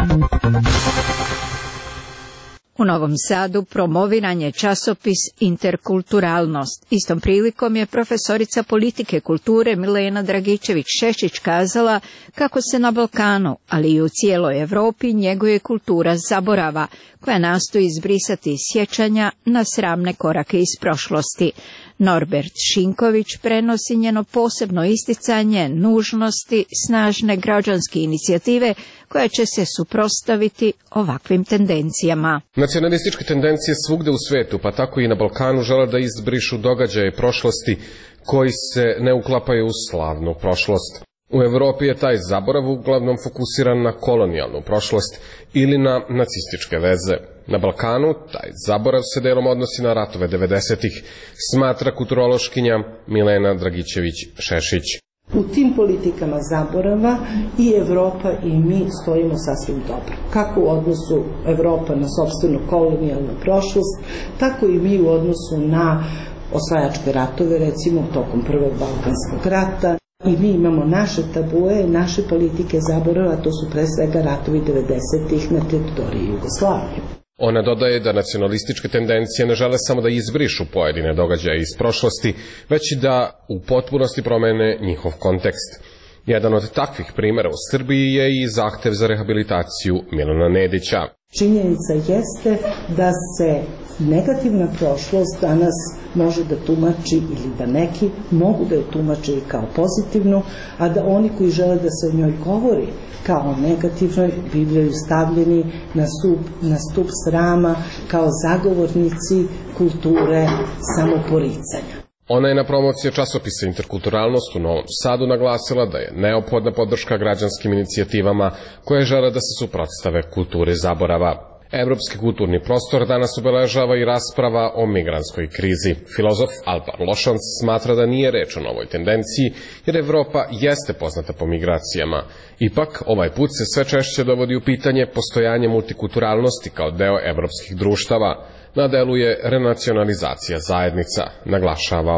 U Novom Sadu promoviran je časopis Interkulturalnost. Istom prilikom je profesorica politike kulture Milena Dragičević-Šešić kazala kako se na Balkanu, ali i u cijeloj Evropi njeguje kultura zaborava, koja nastoji izbrisati sjećanja na sramne korake iz prošlosti. Norbert Šinković prenosi njeno posebno isticanje nužnosti snažne građanske inicijative koja će se suprotstaviti ovakvim tendencijama. Nacionalističke tendencije svugde u svetu, pa tako i na Balkanu, žele da izbrišu događaje prošlosti koji se ne uklapaju u slavnu prošlost. U Evropi je taj zaborav uglavnom fokusiran na kolonijalnu prošlost ili na nacističke veze. Na Balkanu taj zaborav se delom odnosi na ratove devedesetih, smatra kulturološkinja Milena Dragičević-Šešić. U tim politikama zaborava i Evropa i mi stojimo sasvim dobro. Kako u odnosu Evropa na sopstvenu kolonijalnu prošlost, tako i mi u odnosu na osvajačke ratove, recimo tokom Prvog Balkanskog rata. I mi imamo naše tabue, naše politike zaborava, to su pre svega ratovi devedesetih na teritoriji Jugoslavije. Ona dodaje da nacionalističke tendencije ne žele samo da izbrišu pojedine događaje iz prošlosti, već i da u potpunosti promene njihov kontekst. Jedan od takvih primjera u Srbiji je i zahtev za rehabilitaciju Milana Nedića. Činjenica jeste da se negativna prošlost danas može da tumači ili da neki mogu da je tumači kao pozitivnu, a da oni koji žele da se o njoj govori kao negativnoj bivaju stavljeni na stup, na stup srama kao zagovornici kulture samoporicanja. Ona je na promociji časopisa Interkulturalnost u Novom Sadu naglasila da je neophodna podrška građanskim inicijativama koje žele da se suprotstave kulturi zaborava. Evropski kulturni prostor danas obeležava i rasprava o migrantskoj krizi. Filozof Alban Lošanc smatra da nije reč o novoj tendenciji, jer Evropa jeste poznata po migracijama. Ipak, ovaj put se sve češće dovodi u pitanje postojanje multikulturalnosti kao deo evropskih društava. Na delu je renacionalizacija zajednica, naglašava on.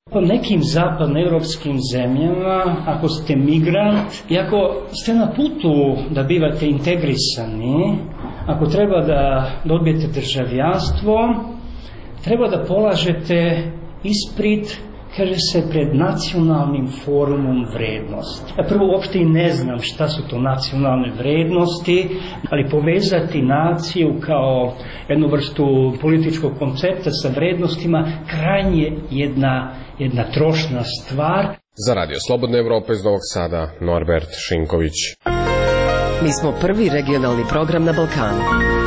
Po nekim zapadnoevropskim zemljama, ako ste migrant i ako ste na putu da bivate integrisani, ako treba da dobijete državljanstvo, treba da polažete ispit, kaže se, pred nacionalnim forumom vrednosti. Ja prvo uopšte i ne znam šta su to nacionalne vrednosti, ali povezati naciju kao jednu vrstu političkog koncepta sa vrednostima krajnje jedna, jedna trošna stvar. Za Radio Slobodna Evropa iz Novog Sada, Norbert Šinković. Mi smo prvi regionalni program na Balkanu.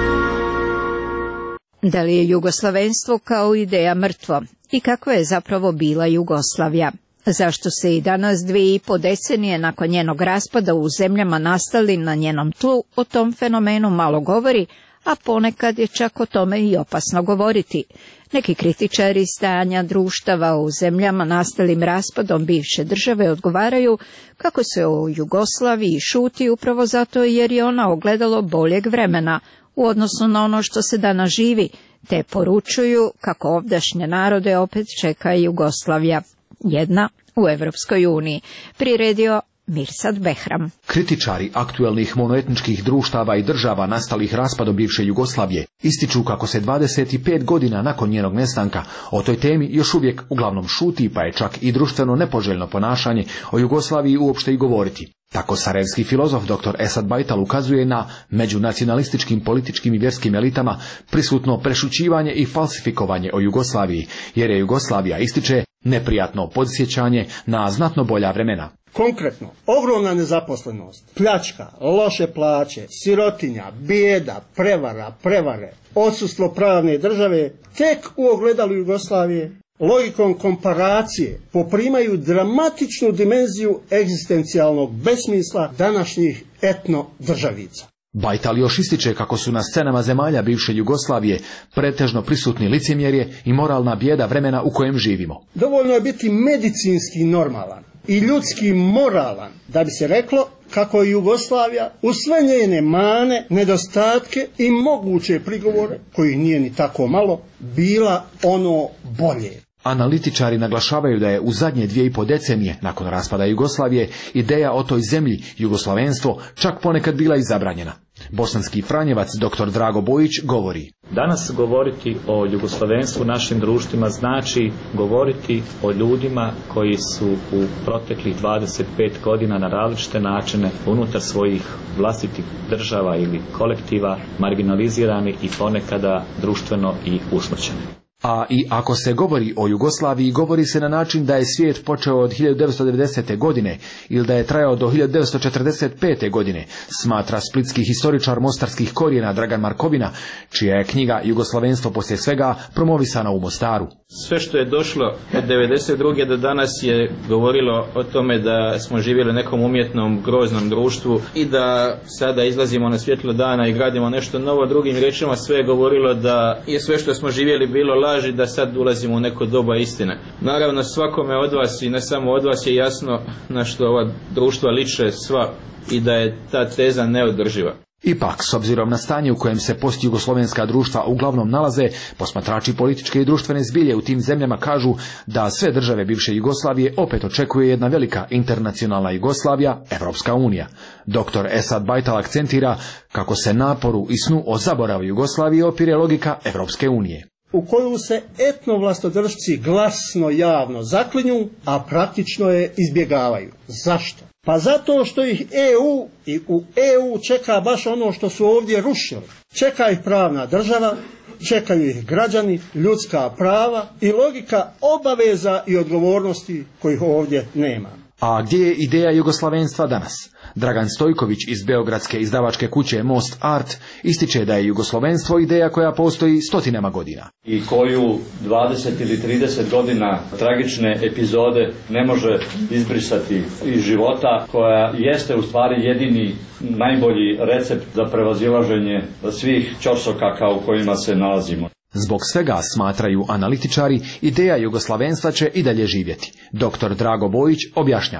Da li je jugoslavenstvo kao ideja mrtvo? I kako je zapravo bila Jugoslavija? Zašto se i danas dvije i po decenije nakon njenog raspada u zemljama nastalim na njenom tlu o tom fenomenu malo govori, a ponekad je čak o tome i opasno govoriti? Neki kritičari stanja društava u zemljama nastalim raspadom bivše države odgovaraju kako se o Jugoslaviji šuti upravo zato jer je ona ogledalo boljeg vremena u odnosu na ono što se danas živi, te poručuju kako ovdašnje narode opet čeka Jugoslavija, jedna u Evropskoj uniji. Priredio Mirsad Behram. Kritičari aktuelnih monoetničkih društava i država nastalih raspadom bivše Jugoslavije ističu kako se dvadeset pet godina nakon njenog nestanka o toj temi još uvijek uglavnom šuti, pa je čak i društveno nepoželjno ponašanje o Jugoslaviji uopšte i govoriti. Tako sarajevski filozof doktor Esad Bajtal ukazuje na među nacionalističkim političkim i vjerskim elitama prisutno prešućivanje i falsifikovanje o Jugoslaviji, jer je Jugoslavija, ističe, neprijatno podsjećanje na znatno bolja vremena. Konkretno, ogromna nezaposlenost, pljačka, loše plaće, sirotinja, bijeda, prevara, prevare, odsustvo pravne države, tek u ogledalu Jugoslavije, logikom komparacije poprimaju dramatičnu dimenziju egzistencijalnog besmisla današnjih etno državica. Bajtal još ističe kako su na scenama zemalja bivše Jugoslavije pretežno prisutni licemjerje i moralna bijeda vremena u kojem živimo. Dovoljno je biti medicinski normalan i ljudski moralan da bi se reklo kako je Jugoslavija u sve njene mane, nedostatke i moguće prigovore, koji nije ni tako malo, bila ono bolje. Analitičari naglašavaju da je u zadnje dvije i po decenije nakon raspada Jugoslavije ideja o toj zemlji, jugoslavenstvo, čak ponekad bila i zabranjena. Bosanski franjevac doktor Drago Bojić govori: Danas govoriti o jugoslavenstvu našim društvima znači govoriti o ljudima koji su u proteklih dvadeset pet godina na različite načine unutar svojih vlastitih država ili kolektiva marginalizirani i ponekada društveno i usmrćeni. A i ako se govori o Jugoslaviji, govori se na način da je svijet počeo od hiljadu devetsto devedesete. godine ili da je trajao do hiljadu devetsto četrdeset pete. godine, smatra splitski historičar mostarskih korijena Dragan Markovina, čija je knjiga Jugoslavenstvo poslije svega promovisana u Mostaru. Sve što je došlo od devedeset druge do danas je govorilo o tome da smo živjeli u nekom umjetnom, groznom društvu i da sada izlazimo na svjetlo dana i gradimo nešto novo. Drugim riječima, sve je govorilo da je sve što smo živjeli bilo laži, da sad ulazimo u neko doba istine. Naravno, svakome od vas i ne samo od vas je jasno na što ova društva liče sva i da je ta teza neodrživa. Ipak, s obzirom na stanje u kojem se postjugoslovenska društva uglavnom nalaze, posmatrači političke i društvene zbilje u tim zemljama kažu da sve države bivše Jugoslavije opet očekuje jedna velika internacionalna Jugoslavija, Evropska unija. Doktor Esad Bajtal akcentira kako se naporu i snu o zaboravu Jugoslavije opire logika Evropske unije, u koju se etnovlastodržci glasno javno zaklinju, a praktično je izbjegavaju. Zašto? Pa zato što ih E U i u E U čeka baš ono što su ovdje rušili. Čeka ih pravna država, čekaju ih građani, ljudska prava i logika obaveza i odgovornosti kojih ovdje nema. A gdje je ideja jugoslavenstva danas? Dragan Stojković iz beogradske izdavačke kuće Most Art ističe da je jugoslovenstvo ideja koja postoji stotinama godina. I koju dvadeset ili trideset godina tragične epizode ne može izbrisati iz života, koja jeste u stvari jedini najbolji recept za prevazilaženje svih ćorsokaka u kojima se nalazimo. Zbog svega, smatraju analitičari, ideja jugoslavenstva će i dalje živjeti. Doktor Drago Bojić objašnjava.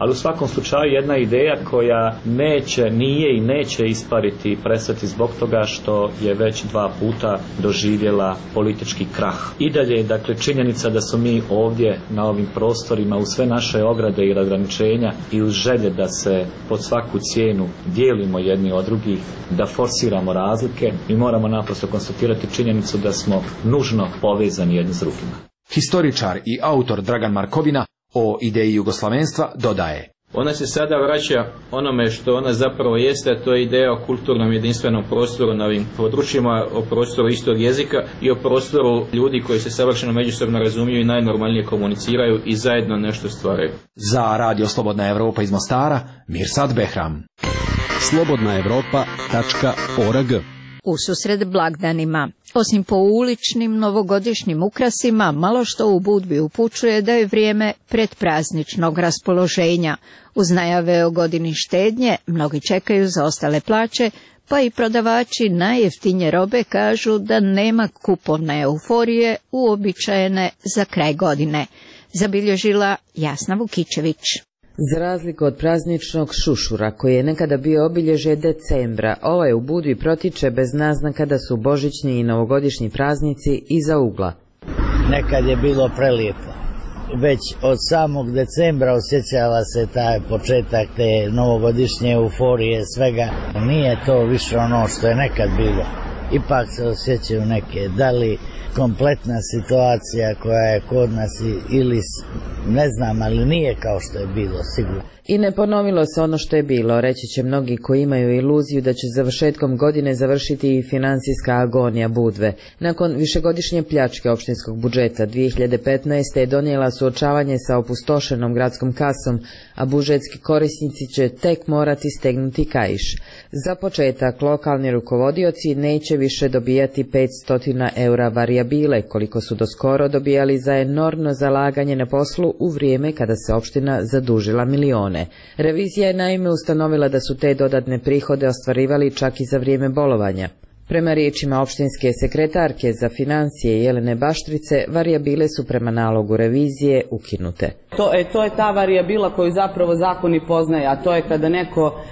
Ali u svakom slučaju jedna ideja koja neće, nije i neće ispariti i prestati zbog toga što je već dva puta doživjela politički krah. I dalje je dakle činjenica da su mi ovdje na ovim prostorima uz sve naše ograde i ograničenja i uz želje da se pod svaku cijenu dijelimo jedni od drugih, da forsiramo razlike, mi moramo naprosto konstatirati činjenicu da smo nužno povezani jedni s drugima. Historičar i autor Dragan Markovina o ideji jugoslavenstva dodaje: Ona se sada vraća onome što ona zapravo jeste, a to je ideja o kulturnom jedinstvenom prostoru na ovim područjima, o prostoru istog jezika i o prostoru ljudi koji se savršeno međusobno razumiju i najnormalnije komuniciraju i zajedno nešto stvaraju. Za Radio Slobodna Evropa iz Mostara, Mirsad Behram. slobodna evropa tačka org. Ususred blagdanima, osim po uličnim novogodišnjim ukrasima, malo što u Budvi upućuje da je vrijeme predprazničnog raspoloženja. Uz najave o godini štednje, mnogi čekaju za ostale plaće, pa i prodavači najjeftinije robe kažu da nema kupovne euforije uobičajene za kraj godine. Zabilježila Jasna Vukićević. Za razliku od prazničnog šušura, koji je nekada bio obilježje decembra, ovaj u Budvi protiče bez naznaka da su božićni i novogodišnji praznici iza ugla. Nekad je bilo prelijepo. Već od samog decembra osjećala se taj početak te novogodišnje euforije, svega. Nije to više ono što je nekad bilo. Ipak se osjećaju neke, da li kompletna situacija koja je kod nas ili ne znam, ali nije kao što je bilo, sigurno. I ne ponovilo se ono što je bilo, reći će mnogi koji imaju iluziju da će završetkom godine završiti i financijska agonija Budve. Nakon višegodišnje pljačke opštinskog budžeta dvije hiljade petnaeste. je donijela suočavanje sa opustošenom gradskom kasom, a budžetski korisnici će tek morati stegnuti kaiš. Za početak, lokalni rukovodioci neće više dobijati petsto eura varijabile, koliko su doskoro dobijali za enormno zalaganje na poslu u vrijeme kada se opština zadužila milione. Revizija je naime ustanovila da su te dodatne prihode ostvarivali čak i za vrijeme bolovanja. Prema riječima opštinske sekretarke za financije Jelene Baštrice, varijabile su prema nalogu revizije ukinute. To, e, to je ta varijabila koju zapravo zakon i poznaje, a to je kada neko uh,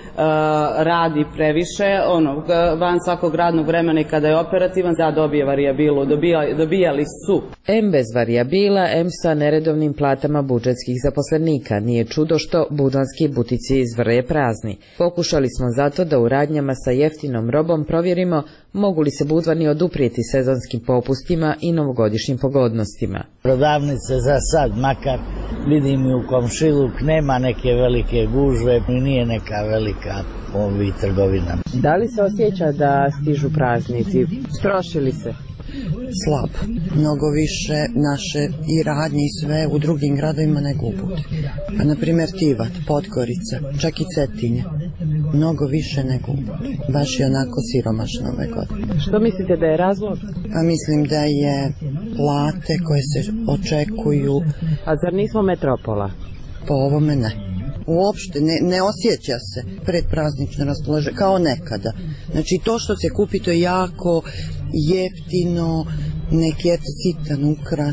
radi previše, ono, van svakog radnog vremena i kada je operativan, da dobije varijabilu, dobija, dobijali su. Em bez varijabila, em sa neredovnim platama budžetskih zaposlenika. Nije čudo što budvanski butici izvrje prazni. Pokušali smo zato da u radnjama sa jeftinom robom provjerimo mogu li se Budvani oduprijeti sezonskim popustima i novogodišnjim pogodnostima. Prodavnice za sad, makar vidim i u komšiluk, nema neke velike gužve i nije neka velika ovi trgovina. Da li se osjeća da stižu praznici? Strošili se? Slab. Mnogo više naše i radnje i sve u drugim gradovima nego u Budvi. Pa na primjer Tivat, Podgorica, čak i Cetinje. Mnogo više nego u Budvi. Baš je onako siromašno ove godine. Što mislite da je razlog? Pa mislim da je plate koje se očekuju. A zar nismo metropola? Po ovome ne. Uopšte ne, ne osjeća se predpraznično raspoloženje kao nekada. Znači to što se kupi to je jako jeftino, neki eto sitan ukras.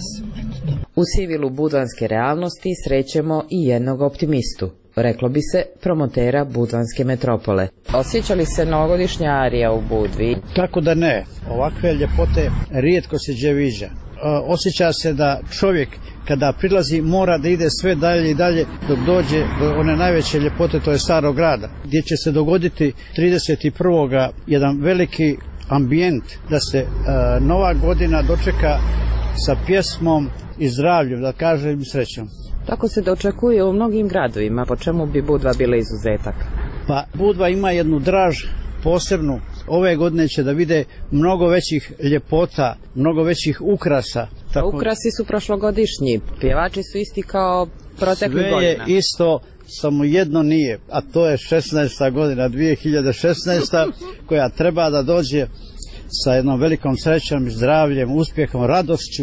U sivilu budvanske realnosti srećemo i jednog optimistu. Reklo bi se promotera budvanske metropole. Osjeća li se novogodišnja arija u Budvi? Kako da ne, ovakve ljepote rijetko se gdje viđa. Osjeća se da čovjek kada prilazi mora da ide sve dalje i dalje dok dođe do one najveće ljepote, to je Starog grada, gdje će se dogoditi trideset prvog jedan veliki ambijent da se uh, nova godina dočeka sa pjesmom i zdravljem, da kažem srećom. Tako se dočekuje u mnogim gradovima, po čemu bi Budva bila izuzetak? Pa Budva ima jednu draž posebnu. Ove godine će da vide mnogo većih ljepota, mnogo većih ukrasa. Tako... Ukrasi su prošlogodišnji, pjevači su isti kao proteklih godina. Sve je isto, samo jedno nije, a to je šesnaesta godina, dvije hiljade šesnaesta koja treba da dođe sa jednom velikom srećom, zdravljem, uspjehom, radošću,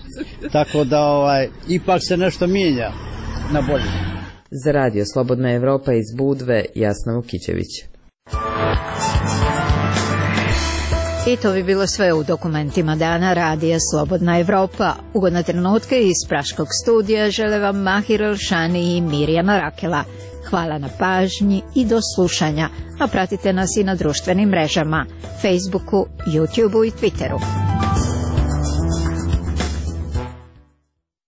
tako da ovaj, ipak se nešto mijenja na bolje. Za Radio Slobodna Evropa iz Budve, Jasna Vukićević. I to bi bilo sve u dokumentima dana radija Slobodna Evropa. Ugodne trenutke iz Praškog studija žele vam Mahir Elšani i Mirjana Rakela. Hvala na pažnji i do slušanja, a pratite nas i na društvenim mrežama, Facebooku, YouTubeu i Twitteru.